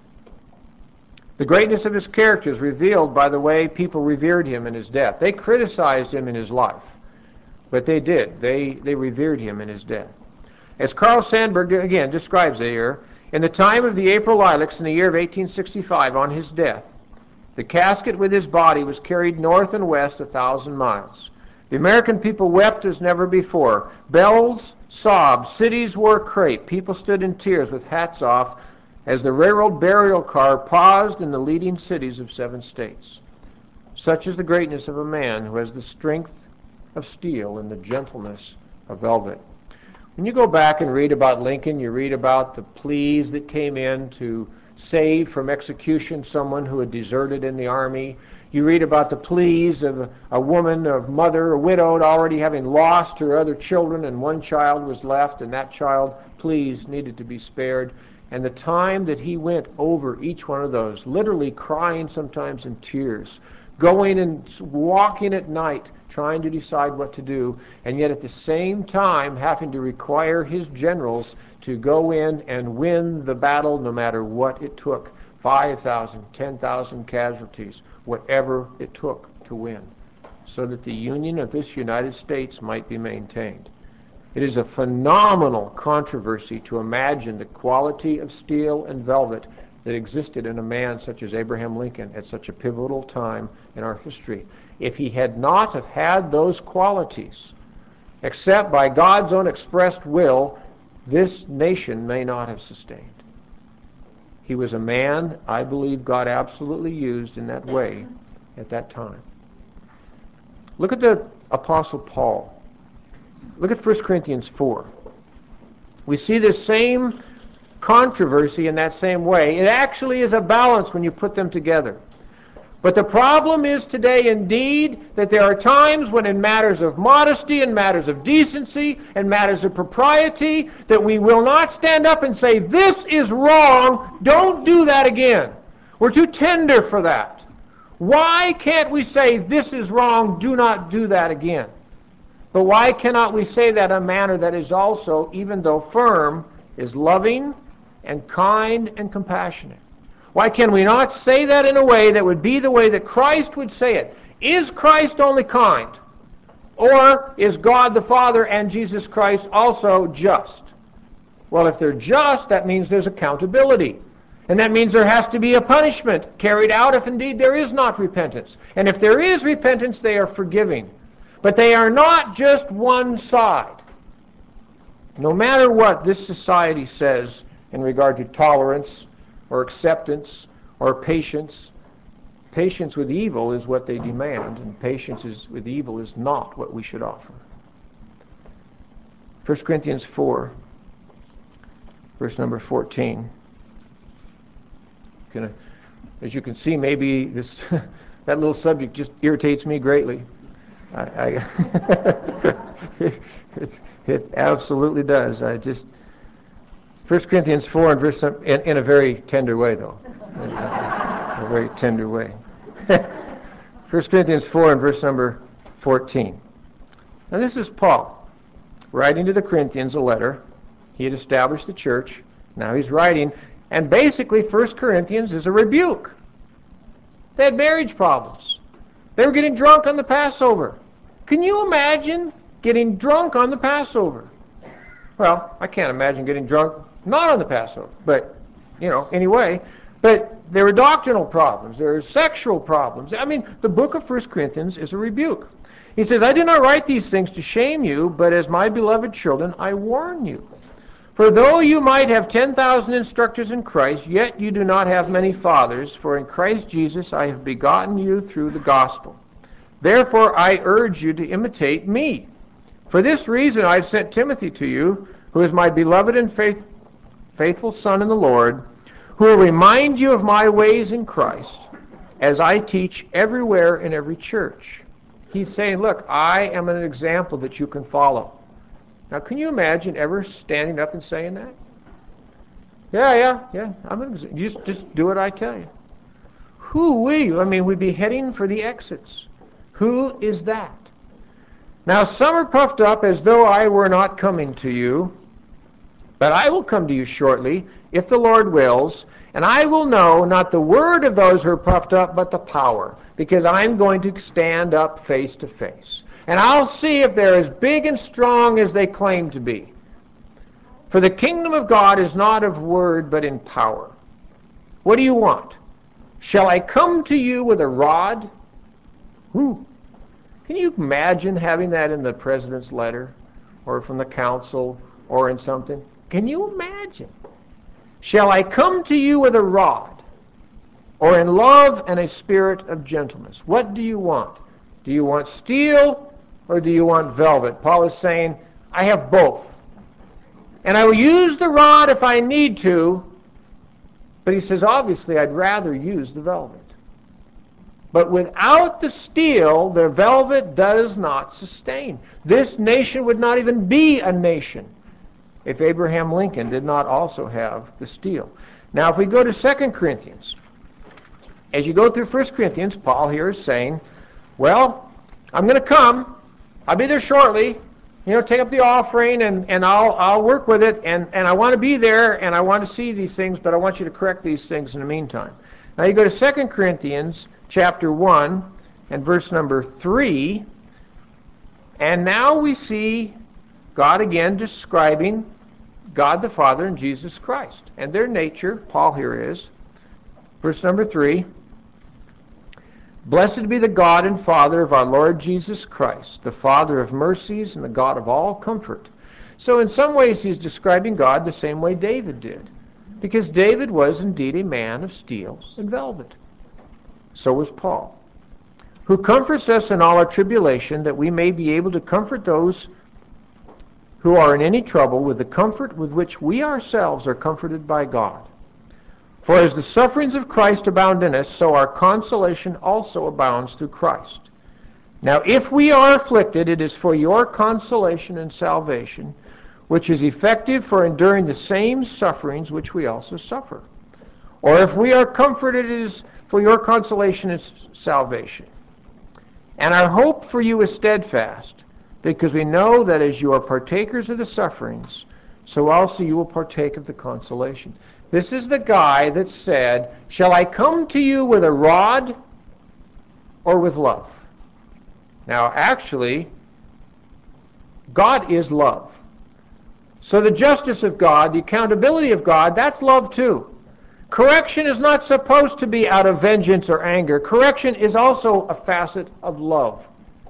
Speaker 1: The greatness of his character is revealed by the way people revered him in his death. They criticized him in his life, but they did. They, they revered him in his death. As Carl Sandburg, again, describes it here, in the time of the April lilacs in the year of eighteen sixty-five, on his death, the casket with his body was carried north and west a thousand miles. The American people wept as never before. Bells sobbed, cities wore crepe, people stood in tears with hats off as the railroad burial car paused in the leading cities of seven states. Such is the greatness of a man who has the strength of steel and the gentleness of velvet. When you go back and read about Lincoln, you read about the pleas that came in to save from execution someone who had deserted in the army. You read about the pleas of a woman, a mother, a widowed, already having lost her other children, and one child was left, and that child, please, needed to be spared. And the time that he went over each one of those, literally crying sometimes in tears, going and walking at night, trying to decide what to do, and yet at the same time having to require his generals to go in and win the battle no matter what it took. five thousand, ten thousand casualties, whatever it took to win, so that the union of this United States might be maintained. It is a phenomenal controversy to imagine the quality of steel and velvet that existed in a man such as Abraham Lincoln at such a pivotal time in our history. If he had not have had those qualities, except by God's own expressed will, this nation may not have sustained. He was a man, I believe, God absolutely used in that way at that time. Look at the Apostle Paul. Look at First Corinthians four. We see this same controversy in that same way. It actually is a balance when you put them together. But the problem is today, indeed, that there are times when in matters of modesty and matters of decency and matters of propriety that we will not stand up and say, this is wrong, don't do that again. We're too tender for that. Why can't we say, this is wrong, do not do that again? But why cannot we say that in a manner that is also, even though firm, is loving and kind and compassionate? Why can we not say that in a way that would be the way that Christ would say it? Is Christ only kind? Or is God the Father and Jesus Christ also just? Well, if they're just, that means there's accountability. And that means there has to be a punishment carried out if indeed there is not repentance. And if there is repentance, they are forgiving. But they are not just one side. No matter what this society says in regard to tolerance or acceptance or patience, patience with evil is what they demand, and patience is, with evil is not what we should offer. First Corinthians four, verse number fourteen. Can I, as you can see, maybe this that little subject just irritates me greatly. I, I it, it, it absolutely does. I just First Corinthians four and verse in, in a very tender way, though, in a, a very tender way. First Corinthians four and verse number fourteen. Now this is Paul writing to the Corinthians a letter. He had established the church. Now he's writing, and basically First Corinthians is a rebuke. They had marriage problems. They were getting drunk on the Passover. Can you imagine getting drunk on the Passover? Well, I can't imagine getting drunk not on the Passover, but, you know, anyway. But there were doctrinal problems. There were sexual problems. I mean, the book of First Corinthians is a rebuke. He says, I do not write these things to shame you, but as my beloved children, I warn you. For though you might have ten thousand instructors in Christ, yet you do not have many fathers, for in Christ Jesus I have begotten you through the gospel. Therefore I urge you to imitate me. For this reason I have sent Timothy to you, who is my beloved and faith, faithful son in the Lord, who will remind you of my ways in Christ, as I teach everywhere in every church. He's saying, look, I am an example that you can follow. Now, can you imagine ever standing up and saying that? Yeah, yeah, yeah. I'm an exa- just, just do what I tell you. Who will you? I mean, we'd be heading for the exits. Who is that? Now, some are puffed up as though I were not coming to you, but I will come to you shortly, if the Lord wills, and I will know not the word of those who are puffed up, but the power, because I'm going to stand up face to face. And I'll see if they're as big and strong as they claim to be. For the kingdom of God is not of word, but in power. What do you want? Shall I come to you with a rod? Who? Can you imagine having that in the president's letter, or from the council, or in something? Can you imagine? Shall I come to you with a rod, or in love and a spirit of gentleness? What do you want? Do you want steel, or do you want velvet? Paul is saying, I have both. And I will use the rod if I need to, but he says, obviously, I'd rather use the velvet. But without the steel, the velvet does not sustain. This nation would not even be a nation if Abraham Lincoln did not also have the steel. Now, if we go to Second Corinthians, as you go through First Corinthians, Paul here is saying, well, I'm going to come. I'll be there shortly. You know, take up the offering, and, and I'll I'll work with it, and, and I want to be there, and I want to see these things, but I want you to correct these things in the meantime. Now, you go to Second Corinthians chapter one and verse number three, and now we see God again describing God the Father and Jesus Christ and their nature. Paul here is. Verse number three. Blessed be the God and Father of our Lord Jesus Christ, the Father of mercies and the God of all comfort. So in some ways he's describing God the same way David did, because David was indeed a man of steel and velvet. So was Paul, who comforts us in all our tribulation, that we may be able to comfort those who are in any trouble with the comfort with which we ourselves are comforted by God. For as the sufferings of Christ abound in us, so our consolation also abounds through Christ. Now if we are afflicted, it is for your consolation and salvation, which is effective for enduring the same sufferings which we also suffer. Or if we are comforted, it is for your consolation and salvation. And our hope for you is steadfast, because we know that as you are partakers of the sufferings, so also you will partake of the consolation. This is the guy that said, shall I come to you with a rod or with love? Now, actually, God is love. So the justice of God, the accountability of God, that's love too. Correction is not supposed to be out of vengeance or anger. Correction is also a facet of love.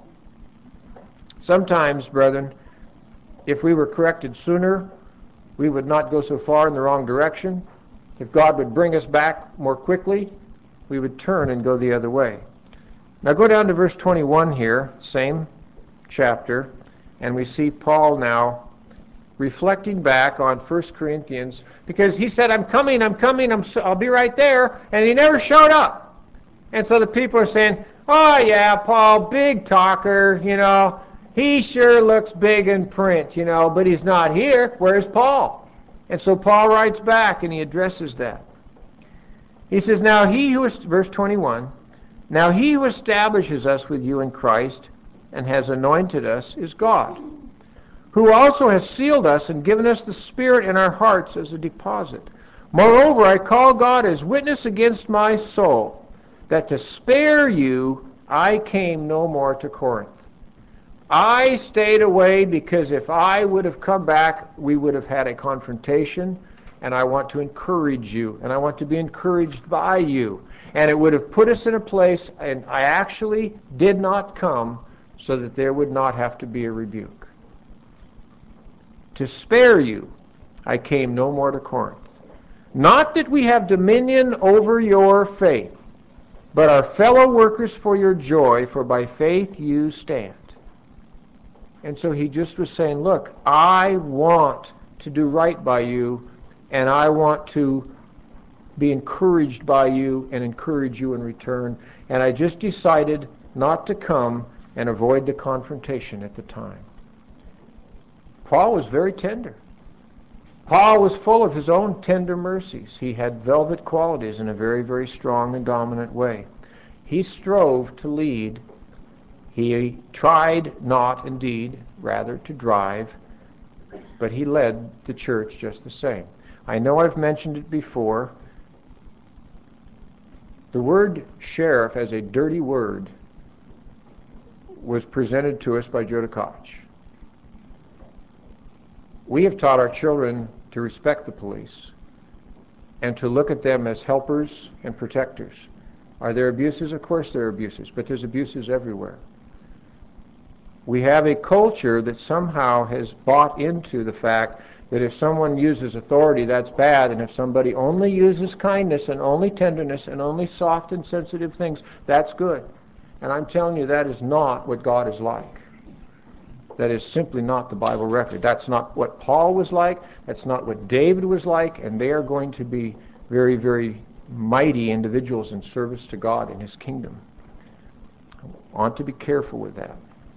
Speaker 1: Sometimes, brethren, if we were corrected sooner, we would not go so far in the wrong direction. If God would bring us back more quickly, we would turn and go the other way. Now go down to verse twenty-one here, same chapter, and we see Paul now reflecting back on First Corinthians, because he said, I'm coming, I'm coming, I'm, I'll be right there, and he never showed up. And so the people are saying, oh yeah, Paul, big talker, you know, he sure looks big in print, you know, but he's not here. Where's Paul? And so Paul writes back and he addresses that. He says, now he who is, verse twenty-one, now he who establishes us with you in Christ and has anointed us is God, who also has sealed us and given us the Spirit in our hearts as a deposit. Moreover, I call God as witness against my soul, that to spare you I came no more to Corinth. I stayed away because if I would have come back, we would have had a confrontation, and I want to encourage you, and I want to be encouraged by you. And it would have put us in a place, and I actually did not come so that there would not have to be a rebuke. To spare you, I came no more to Corinth. Not that we have dominion over your faith, but are fellow workers for your joy, for by faith you stand. And so he just was saying, look, I want to do right by you, and I want to be encouraged by you and encourage you in return. And I just decided not to come and avoid the confrontation at the time. Paul was very tender. Paul was full of his own tender mercies. He had velvet qualities in a very, very strong and dominant way. He strove to lead. He tried not, indeed, rather to drive, but he led the church just the same. I know I've mentioned it before. The word sheriff as a dirty word was presented to us by Joe Koch. We have taught our children to respect the police and to look at them as helpers and protectors. Are there abuses? Of course there are abuses, but there's abuses everywhere. We have a culture that somehow has bought into the fact that if someone uses authority, that's bad, and if somebody only uses kindness and only tenderness and only soft and sensitive things, that's good. And I'm telling you, that is not what God is like. That is simply not the Bible record. That's not what Paul was like. That's not what David was like, and they are going to be very, very mighty individuals in service to God in His kingdom. I want to be careful with that.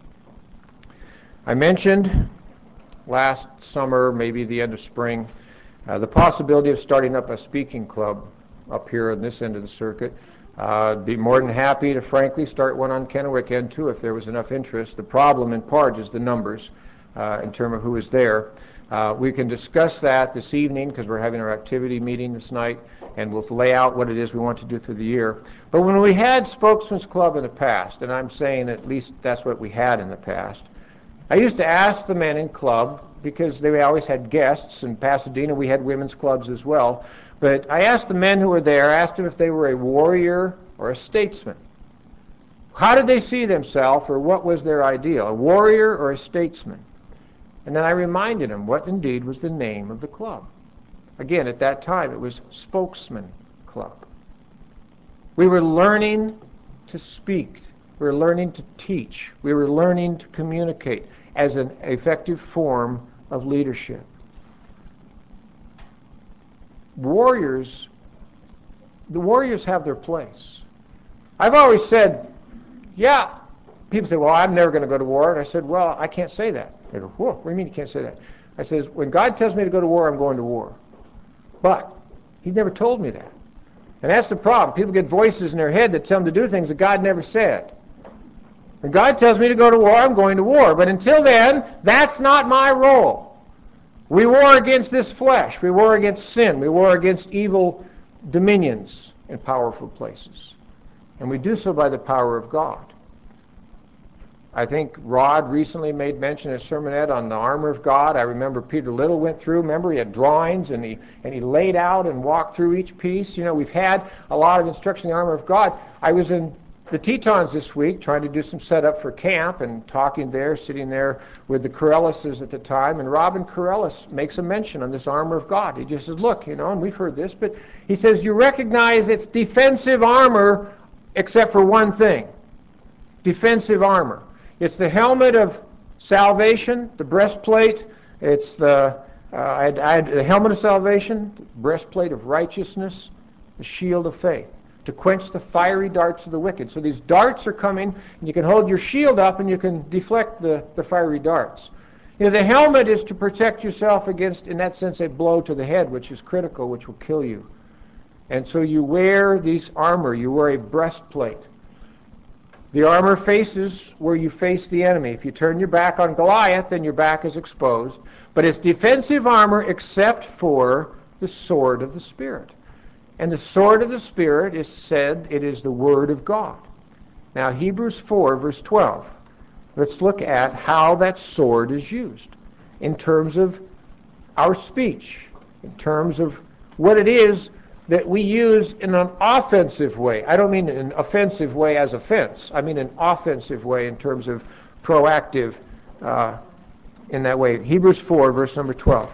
Speaker 1: I mentioned last summer, maybe the end of spring, uh, the possibility of starting up a speaking club up here on this end of the circuit. Uh, I'd be more than happy to, frankly, start one on Kennewick end, too, if there was enough interest. The problem, in part, is the numbers uh, in terms of who is there. Uh, we can discuss that this evening because we're having our activity meeting this night, and we'll lay out what it is we want to do through the year. But when we had Spokesman's Club in the past, and I'm saying at least that's what we had in the past, I used to ask the men in club, because they always had guests. In Pasadena, we had women's clubs as well. But I asked the men who were there, I asked them if they were a warrior or a statesman. How did they see themselves, or what was their ideal, a warrior or a statesman? And then I reminded them what indeed was the name of the club. Again, at that time, it was Spokesman Club. We were learning to speak. We were learning to teach. We were learning to communicate as an effective form of leadership. Warriors, the warriors have their place. I've always said, yeah, people say, well, I'm never going to go to war. And I said, well, I can't say that. They go, whoa, what do you mean you can't say that? I said, when God tells me to go to war, I'm going to war. But He's never told me that. And that's the problem. People get voices in their head that tell them to do things that God never said. When God tells me to go to war, I'm going to war. But until then, that's not my role. We war against this flesh. We war against sin. We war against evil dominions in powerful places. And we do so by the power of God. I think Rod recently made mention in a sermonette on the armor of God. I remember Peter Little went through. Remember, he had drawings, and he and he laid out and walked through each piece. You know, we've had a lot of instruction in the armor of God. I was in the Tetons this week, trying to do some setup for camp and talking there, sitting there with the Corellises at the time, and Robin Corellis makes a mention on this armor of God. He just says, look, you know, and we've heard this, but he says, you recognize it's defensive armor except for one thing. Defensive armor. It's the helmet of salvation, the breastplate. It's the, uh, I had, I had the helmet of salvation, the breastplate of righteousness, the shield of faith, to quench the fiery darts of the wicked. So these darts are coming, and you can hold your shield up and you can deflect the, the fiery darts. You know, the helmet is to protect yourself against, in that sense, a blow to the head, which is critical, which will kill you. And so you wear these armor. You wear a breastplate. The armor faces where you face the enemy. If you turn your back on Goliath, then your back is exposed. But it's defensive armor except for the sword of the Spirit. And the sword of the Spirit is said it is the Word of God. Now, Hebrews four, verse twelve. Let's look at how that sword is used in terms of our speech, in terms of what it is that we use in an offensive way. I don't mean an offensive way as offense. I mean an offensive way in terms of proactive uh, in that way. Hebrews four, verse number twelve.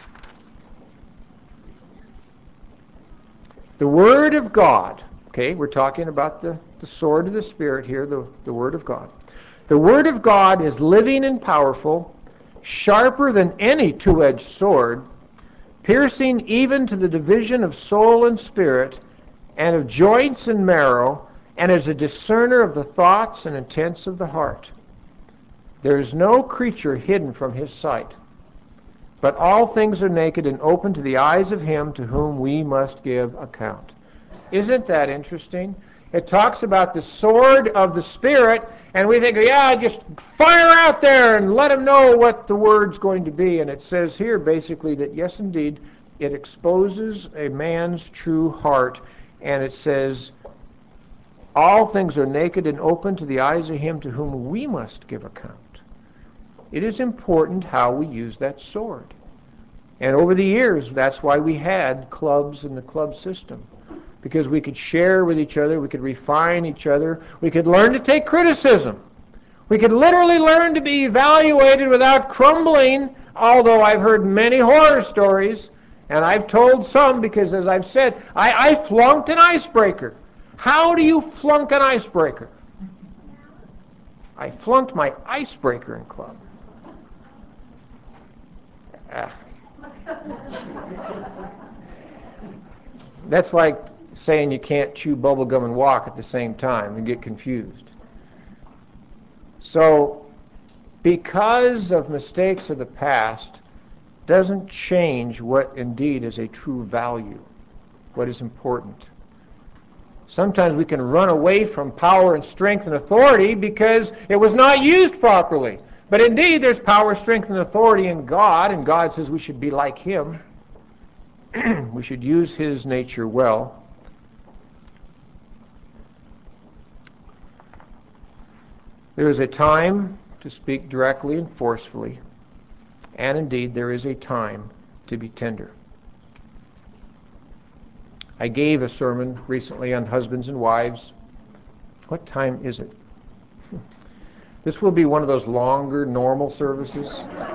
Speaker 1: The Word of God, okay, we're talking about the, the sword of the Spirit here, the, the Word of God. The Word of God is living and powerful, sharper than any two-edged sword, piercing even to the division of soul and spirit, and of joints and marrow, and is a discerner of the thoughts and intents of the heart. There is no creature hidden from his sight, but all things are naked and open to the eyes of him to whom we must give account. Isn't that interesting? It talks about the sword of the Spirit, and we think, yeah, just fire out there and let them know what the word's going to be. And it says here basically that, yes, indeed, it exposes a man's true heart, and it says, all things are naked and open to the eyes of him to whom we must give account. It is important how we use that sword. And over the years, that's why we had clubs in the club system. Because we could share with each other, we could refine each other, we could learn to take criticism. We could literally learn to be evaluated without crumbling, although I've heard many horror stories, and I've told some because, as I've said, I, I flunked an icebreaker. How do you flunk an icebreaker? I flunked my icebreaker in club. Ah. That's like saying you can't chew bubble gum and walk at the same time and get confused. So, because of mistakes of the past, doesn't change what indeed is a true value, what is important. Sometimes we can run away from power and strength and authority because it was not used properly. But indeed, there's power, strength, and authority in God, and God says we should be like Him. We should use His nature well. There is a time to speak directly and forcefully, and indeed there is a time to be tender. I gave a sermon recently on husbands and wives. What time is it? This will be one of those longer, normal services.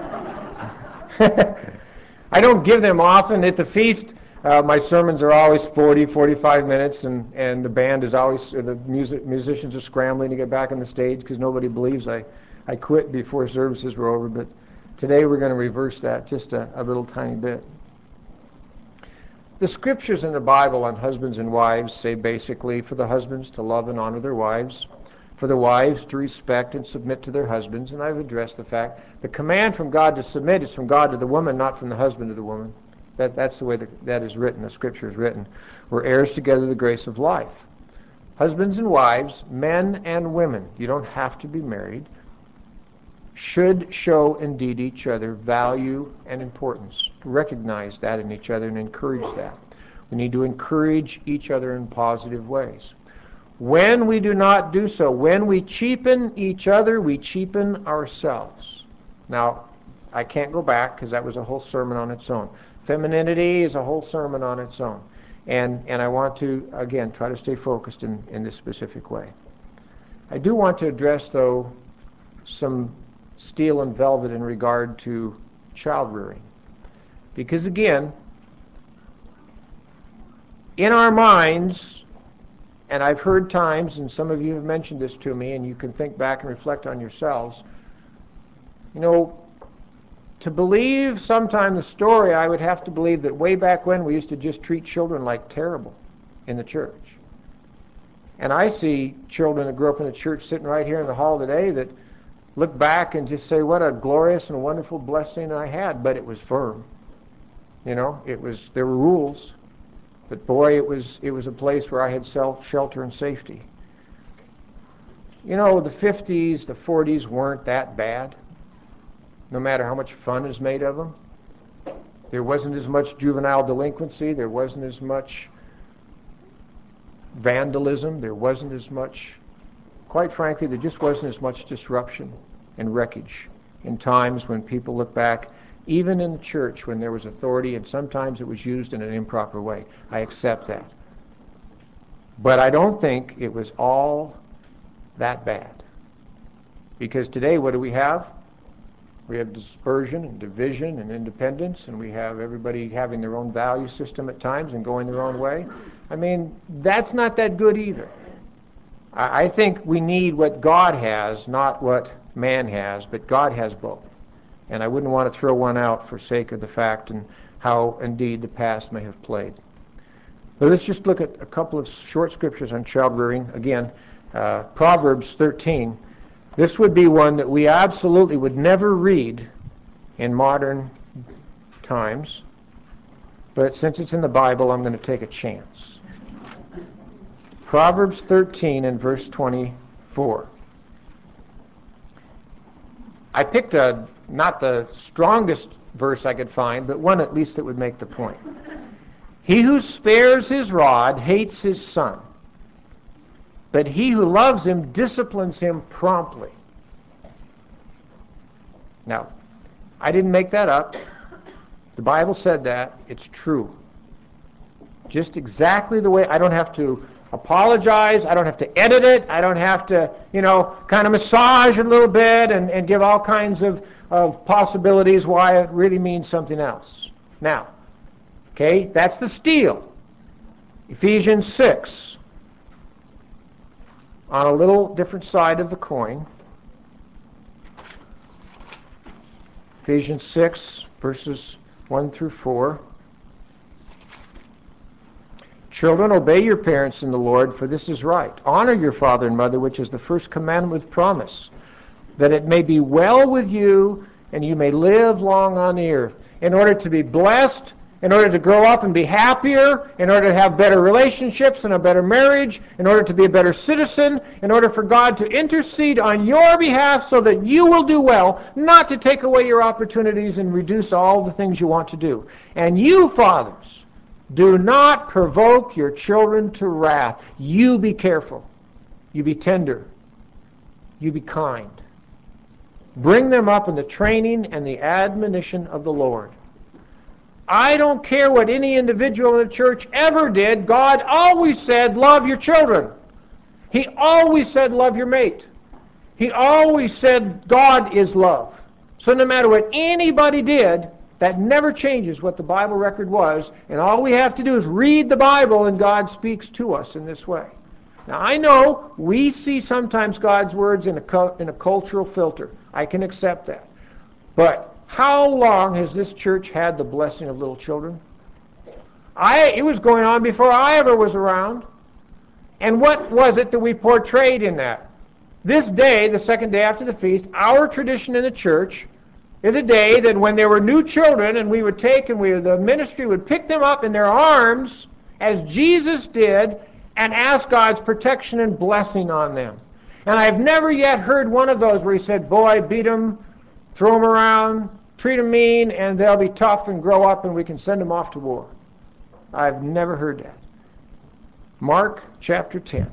Speaker 1: I don't give them often. At the feast, uh, my sermons are always forty, forty-five minutes, and, and the band is always, the music, musicians are scrambling to get back on the stage because nobody believes I, I quit before services were over. But today we're going to reverse that just a, a little tiny bit. The scriptures in the Bible on husbands and wives say basically for the husbands to love and honor their wives, for the wives to respect and submit to their husbands, and I've addressed the fact the command from God to submit is from God to the woman, not from the husband to the woman. That, that's the way that, that is written, the scripture is written. We're heirs together of the grace of life. Husbands and wives, men and women, you don't have to be married, should show indeed each other value and importance. Recognize that in each other and encourage that. We need to encourage each other in positive ways. When we do not do so, when we cheapen each other, we cheapen ourselves. Now, I can't go back because that was a whole sermon on its own. Femininity is a whole sermon on its own. And, and I want to, again, try to stay focused in, in this specific way. I do want to address, though, some steel and velvet in regard to child rearing. Because again, in our minds, and I've heard times, and some of you have mentioned this to me, and you can think back and reflect on yourselves, you know, to believe sometime the story, I would have to believe that way back when we used to just treat children like terrible in the church. And I see children that grew up in the church sitting right here in the hall today that look back and just say, what a glorious and wonderful blessing I had, but it was firm. You know, it was, there were rules, but boy, it was, it was a place where I had self shelter and safety. You know, the fifties, the forties weren't that bad, no matter how much fun is made of them. There wasn't as much juvenile delinquency, there wasn't as much vandalism, there wasn't as much, quite frankly, there just wasn't as much disruption and wreckage in times when people look back, even in the church when there was authority, and sometimes it was used in an improper way. I accept that. But I don't think it was all that bad. Because today, what do we have? We have dispersion and division and independence, and we have everybody having their own value system at times and going their own way. I mean, that's not that good either. I think we need what God has, not what man has, but God has both. And I wouldn't want to throw one out for sake of the fact and how indeed the past may have played. But let's just look at a couple of short scriptures on child rearing. Again, uh, Proverbs thirteen. This would be one that we absolutely would never read in modern times, but since it's in the Bible, I'm going to take a chance. Proverbs thirteen and verse twenty-four. I picked a, not the strongest verse I could find, but one at least that would make the point. He who spares his rod hates his son, but he who loves him disciplines him promptly. Now, I didn't make that up. The Bible said that. It's true. Just exactly the way. I don't have to apologize. I don't have to edit it. I don't have to, you know, kind of massage it a little bit and, and give all kinds of, of possibilities why it really means something else. Now, okay, that's the steel. Ephesians six. On a little different side of the coin. Ephesians six, verses one through four. Children, obey your parents in the Lord, for this is right. Honor your father and mother, which is the first commandment with promise, that it may be well with you and you may live long on the earth. In order to be blessed, in order to grow up and be happier, in order to have better relationships and a better marriage, in order to be a better citizen, in order for God to intercede on your behalf so that you will do well, not to take away your opportunities and reduce all the things you want to do. And you, fathers, do not provoke your children to wrath. You be careful. You be tender. You be kind. Bring them up in the training and the admonition of the Lord. I don't care what any individual in the church ever did. God always said, love your children. He always said, love your mate. He always said, God is love. So no matter what anybody did, that never changes what the Bible record was, and all we have to do is read the Bible and God speaks to us in this way. Now I know we see sometimes God's words in a, in a cultural filter. I can accept that. But how long has this church had the blessing of little children? I, it was going on before I ever was around. And what was it that we portrayed in that? This day, the second day after the feast, our tradition in the church is a day that when there were new children, and we would take and we, the ministry would pick them up in their arms, as Jesus did, and ask God's protection and blessing on them. And I've never yet heard one of those where he said, boy, beat them, throw them around, treat them mean, and they'll be tough and grow up and we can send them off to war. I've never heard that. Mark chapter ten.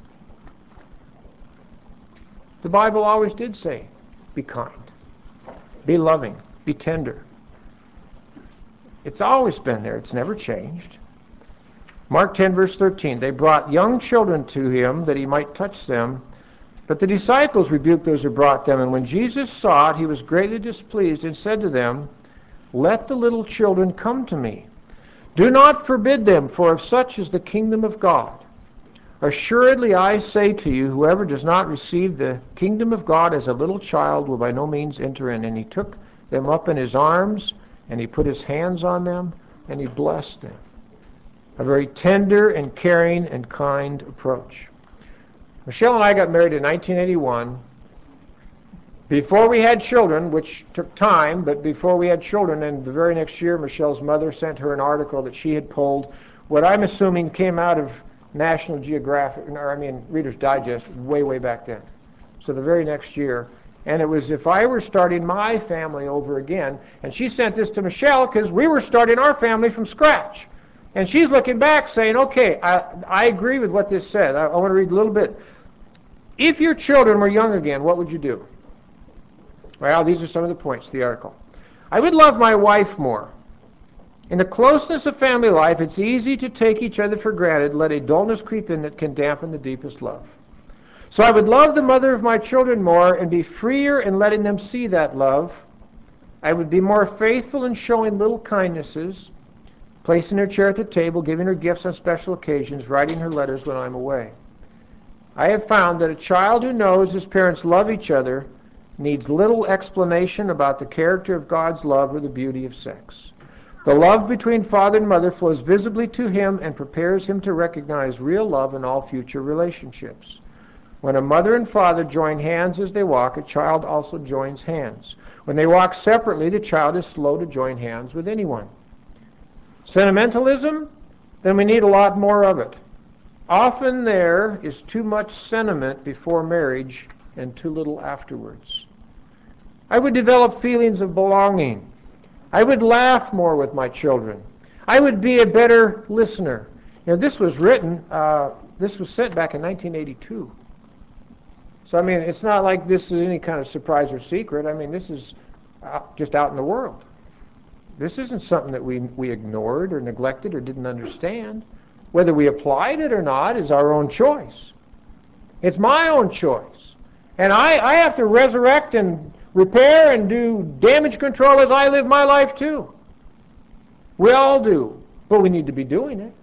Speaker 1: The Bible always did say, be kind, be loving, be tender. It's always been there. It's never changed. Mark ten, verse thirteen. They brought young children to him that he might touch them, But the disciples rebuked those who brought them, and when Jesus saw it, he was greatly displeased and said to them, "Let the little children come to me. Do not forbid them, for of such is the kingdom of God. Assuredly I say to you, whoever does not receive the kingdom of God as a little child will by no means enter in." And he took them up in his arms, and he put his hands on them, and he blessed them. A very tender and caring and kind approach. Michelle and I got married in nineteen eighty-one. Before we had children, which took time, but before we had children, and the very next year, Michelle's mother sent her an article that she had pulled, what I'm assuming came out of National Geographic, or I mean Reader's Digest, way, way back then. So the very next year. And it was if I were starting my family over again, and she sent this to Michelle because we were starting our family from scratch. And she's looking back saying, okay, I, I agree with what this said. I, I want to read a little bit. If your children were young again, what would you do? Well, these are some of the points of the article. I would love my wife more. In the closeness of family life, it's easy to take each other for granted, let a dullness creep in that can dampen the deepest love. So I would love the mother of my children more and be freer in letting them see that love. I would be more faithful in showing little kindnesses, placing her chair at the table, giving her gifts on special occasions, writing her letters when I'm away. I have found that a child who knows his parents love each other needs little explanation about the character of God's love or the beauty of sex. The love between father and mother flows visibly to him and prepares him to recognize real love in all future relationships. When a mother and father join hands as they walk, a child also joins hands. When they walk separately, the child is slow to join hands with anyone. Sentimentalism? Then we need a lot more of it. Often there is too much sentiment before marriage and too little afterwards. I would develop feelings of belonging. I would laugh more with my children. I would be a better listener. You know, this was written, uh, this was sent back in nineteen eighty-two. So, I mean, it's not like this is any kind of surprise or secret. I mean, this is uh, just out in the world. This isn't something that we, we ignored or neglected or didn't understand. Whether we applied it or not is our own choice. It's my own choice. And I, I have to resurrect and repair and do damage control as I live my life too. We all do, but we need to be doing it.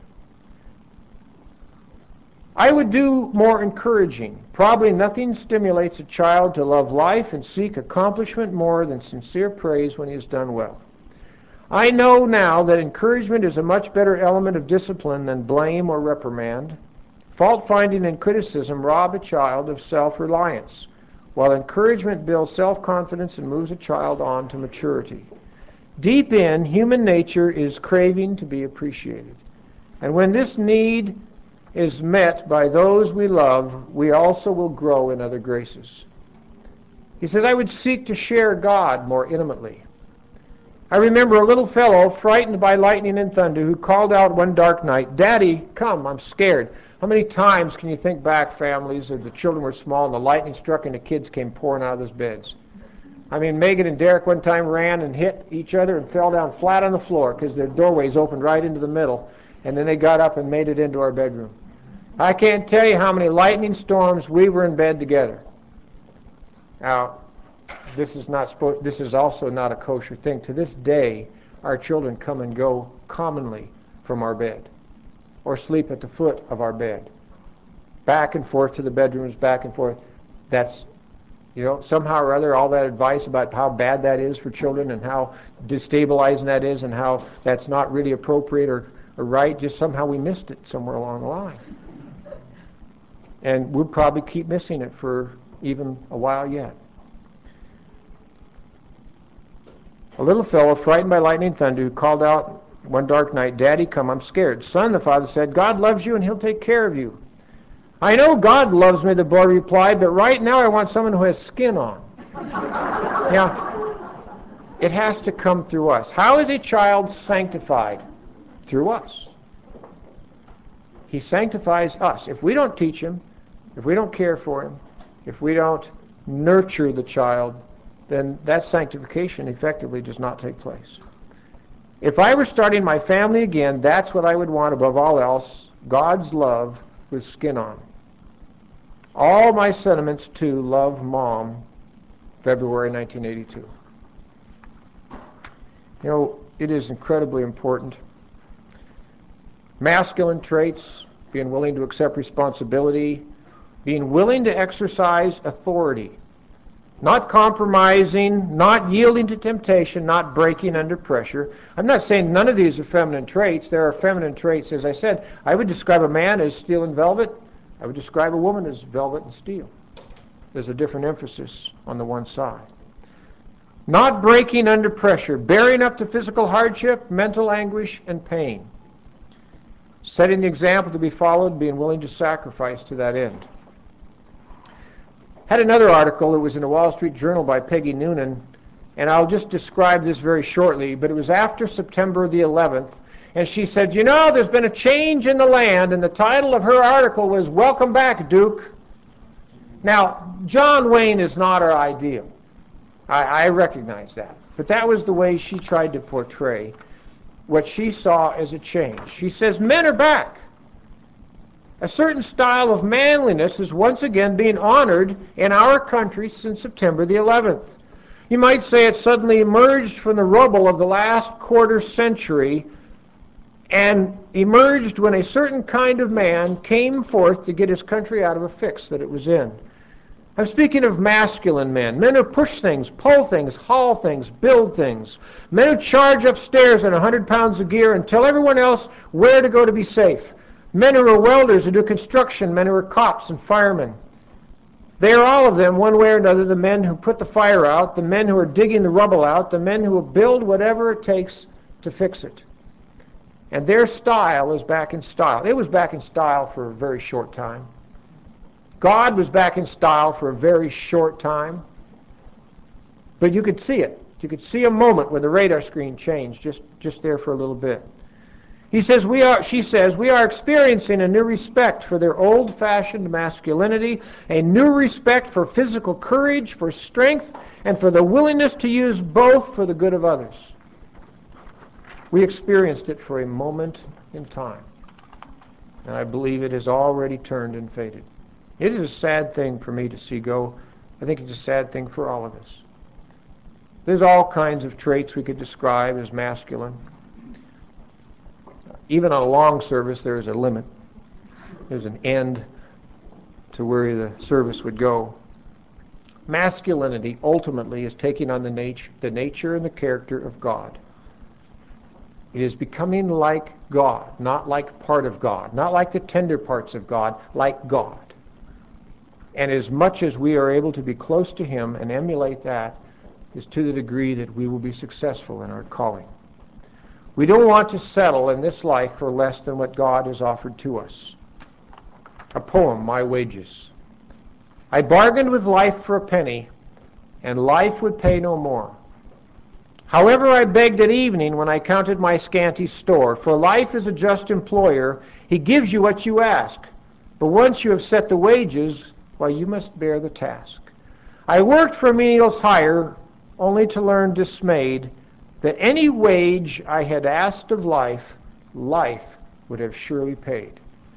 Speaker 1: I would do more encouraging. Probably nothing stimulates a child to love life and seek accomplishment more than sincere praise when he has done well. I know now that encouragement is a much better element of discipline than blame or reprimand. Fault-finding and criticism rob a child of self-reliance, while encouragement builds self-confidence and moves a child on to maturity. Deep in, human nature is craving to be appreciated. And when this need is met by those we love, we also will grow in other graces. He says, I would seek to share God more intimately. I remember a little fellow frightened by lightning and thunder who called out one dark night, "Daddy, come, I'm scared." How many times can you think back, families, as the children were small and the lightning struck and the kids came pouring out of those beds? I mean, Megan and Derek one time ran and hit each other and fell down flat on the floor because their doorways opened right into the middle, and then they got up and made it into our bedroom. I can't tell you how many lightning storms we were in bed together. Now, this is not supposed, this is also not a kosher thing. To this day, our children come and go commonly from our bed or sleep at the foot of our bed. Back and forth to the bedrooms, back and forth. That's, you know, somehow or other, all that advice about how bad that is for children and how destabilizing that is and how that's not really appropriate or, or right, just somehow we missed it somewhere along the line. And we'll probably keep missing it for even a while yet. A little fellow, frightened by lightning and thunder, who called out one dark night, "Daddy, come, I'm scared." "Son," the father said, "God loves you and he'll take care of you." "I know God loves me," the boy replied, "but right now I want someone who has skin on." Now, it has to come through us. How is a child sanctified? Through us. He sanctifies us. If we don't teach him, if we don't care for him, if we don't nurture the child, then that sanctification effectively does not take place. If I were starting my family again, that's what I would want above all else, God's love with skin on. All my sentiments to Love, Mom, February nineteen eighty-two. You know, it is incredibly important. Masculine traits, being willing to accept responsibility, being willing to exercise authority, not compromising, not yielding to temptation, not breaking under pressure. I'm not saying none of these are feminine traits. There are feminine traits. As I said, I would describe a man as steel and velvet. I would describe a woman as velvet and steel. There's a different emphasis on the one side. Not breaking under pressure, bearing up to physical hardship, mental anguish, and pain. Setting the example to be followed, being willing to sacrifice to that end. Had another article, it was in the Wall Street Journal by Peggy Noonan, and I'll just describe this very shortly, but it was after September the eleventh, and she said, you know, there's been a change in the land, and the title of her article was, Welcome Back, Duke. Now, John Wayne is not our ideal. I, I recognize that. But that was the way she tried to portray what she saw as a change. She says, men are back. A certain style of manliness is once again being honored in our country since September the eleventh. You might say it suddenly emerged from the rubble of the last quarter century and emerged when a certain kind of man came forth to get his country out of a fix that it was in. I'm speaking of masculine men, men who push things, pull things, haul things, build things, men who charge upstairs in one hundred pounds of gear and tell everyone else where to go to be safe. Men who are welders who do construction, men who are cops and firemen. They are all of them, one way or another, the men who put the fire out, the men who are digging the rubble out, the men who will build whatever it takes to fix it. And their style is back in style. It was back in style for a very short time. God was back in style for a very short time. But you could see it. You could see a moment when the radar screen changed, just, just there for a little bit. He says, we are, she says, we are experiencing a new respect for their old-fashioned masculinity, a new respect for physical courage, for strength, and for the willingness to use both for the good of others. We experienced it for a moment in time, and I believe it has already turned and faded. It is a sad thing for me to see go. I think it's a sad thing for all of us. There's all kinds of traits we could describe as masculine. Even on a long service, there is a limit. There's an end to where the service would go. Masculinity ultimately is taking on the nature, the nature and the character of God. It is becoming like God, not like part of God, not like the tender parts of God, like God. And as much as we are able to be close to Him and emulate that is to the degree that we will be successful in our calling. We don't want to settle in this life for less than what God has offered to us. A poem, My Wages. I bargained with life for a penny, and life would pay no more. However, I begged at evening when I counted my scanty store, for life is a just employer. He gives you what you ask, but once you have set the wages, why, you must bear the task. I worked for menials hire, only to learn dismayed that any wage I had asked of life, life would have surely paid.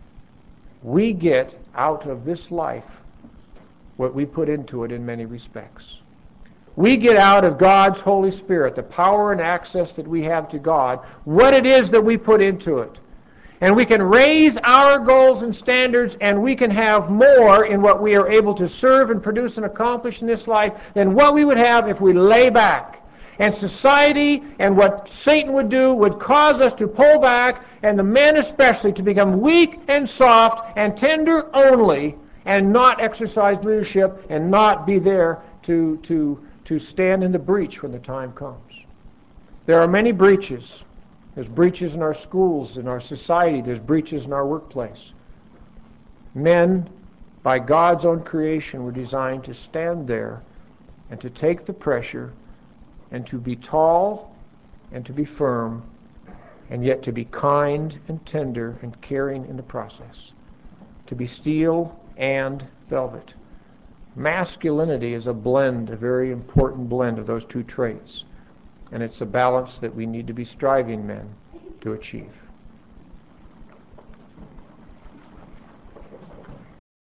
Speaker 1: We get out of this life what we put into it in many respects. We get out of God's Holy Spirit, the power and access that we have to God, what it is that we put into it. And we can raise our goals and standards, and we can have more in what we are able to serve and produce and accomplish in this life than what we would have if we lay back. And society and what Satan would do would cause us to pull back, and the men especially to become weak and soft and tender only, and not exercise leadership and not be there to, to, to stand in the breach when the time comes. There are many breaches. There's breaches in our schools, in our society. There's breaches in our workplace. Men, by God's own creation, were designed to stand there and to take the pressure and to be tall and to be firm and yet to be kind and tender and caring in the process. To be steel and velvet. Masculinity is a blend, a very important blend of those two traits. And it's a balance that we need to be striving men to achieve.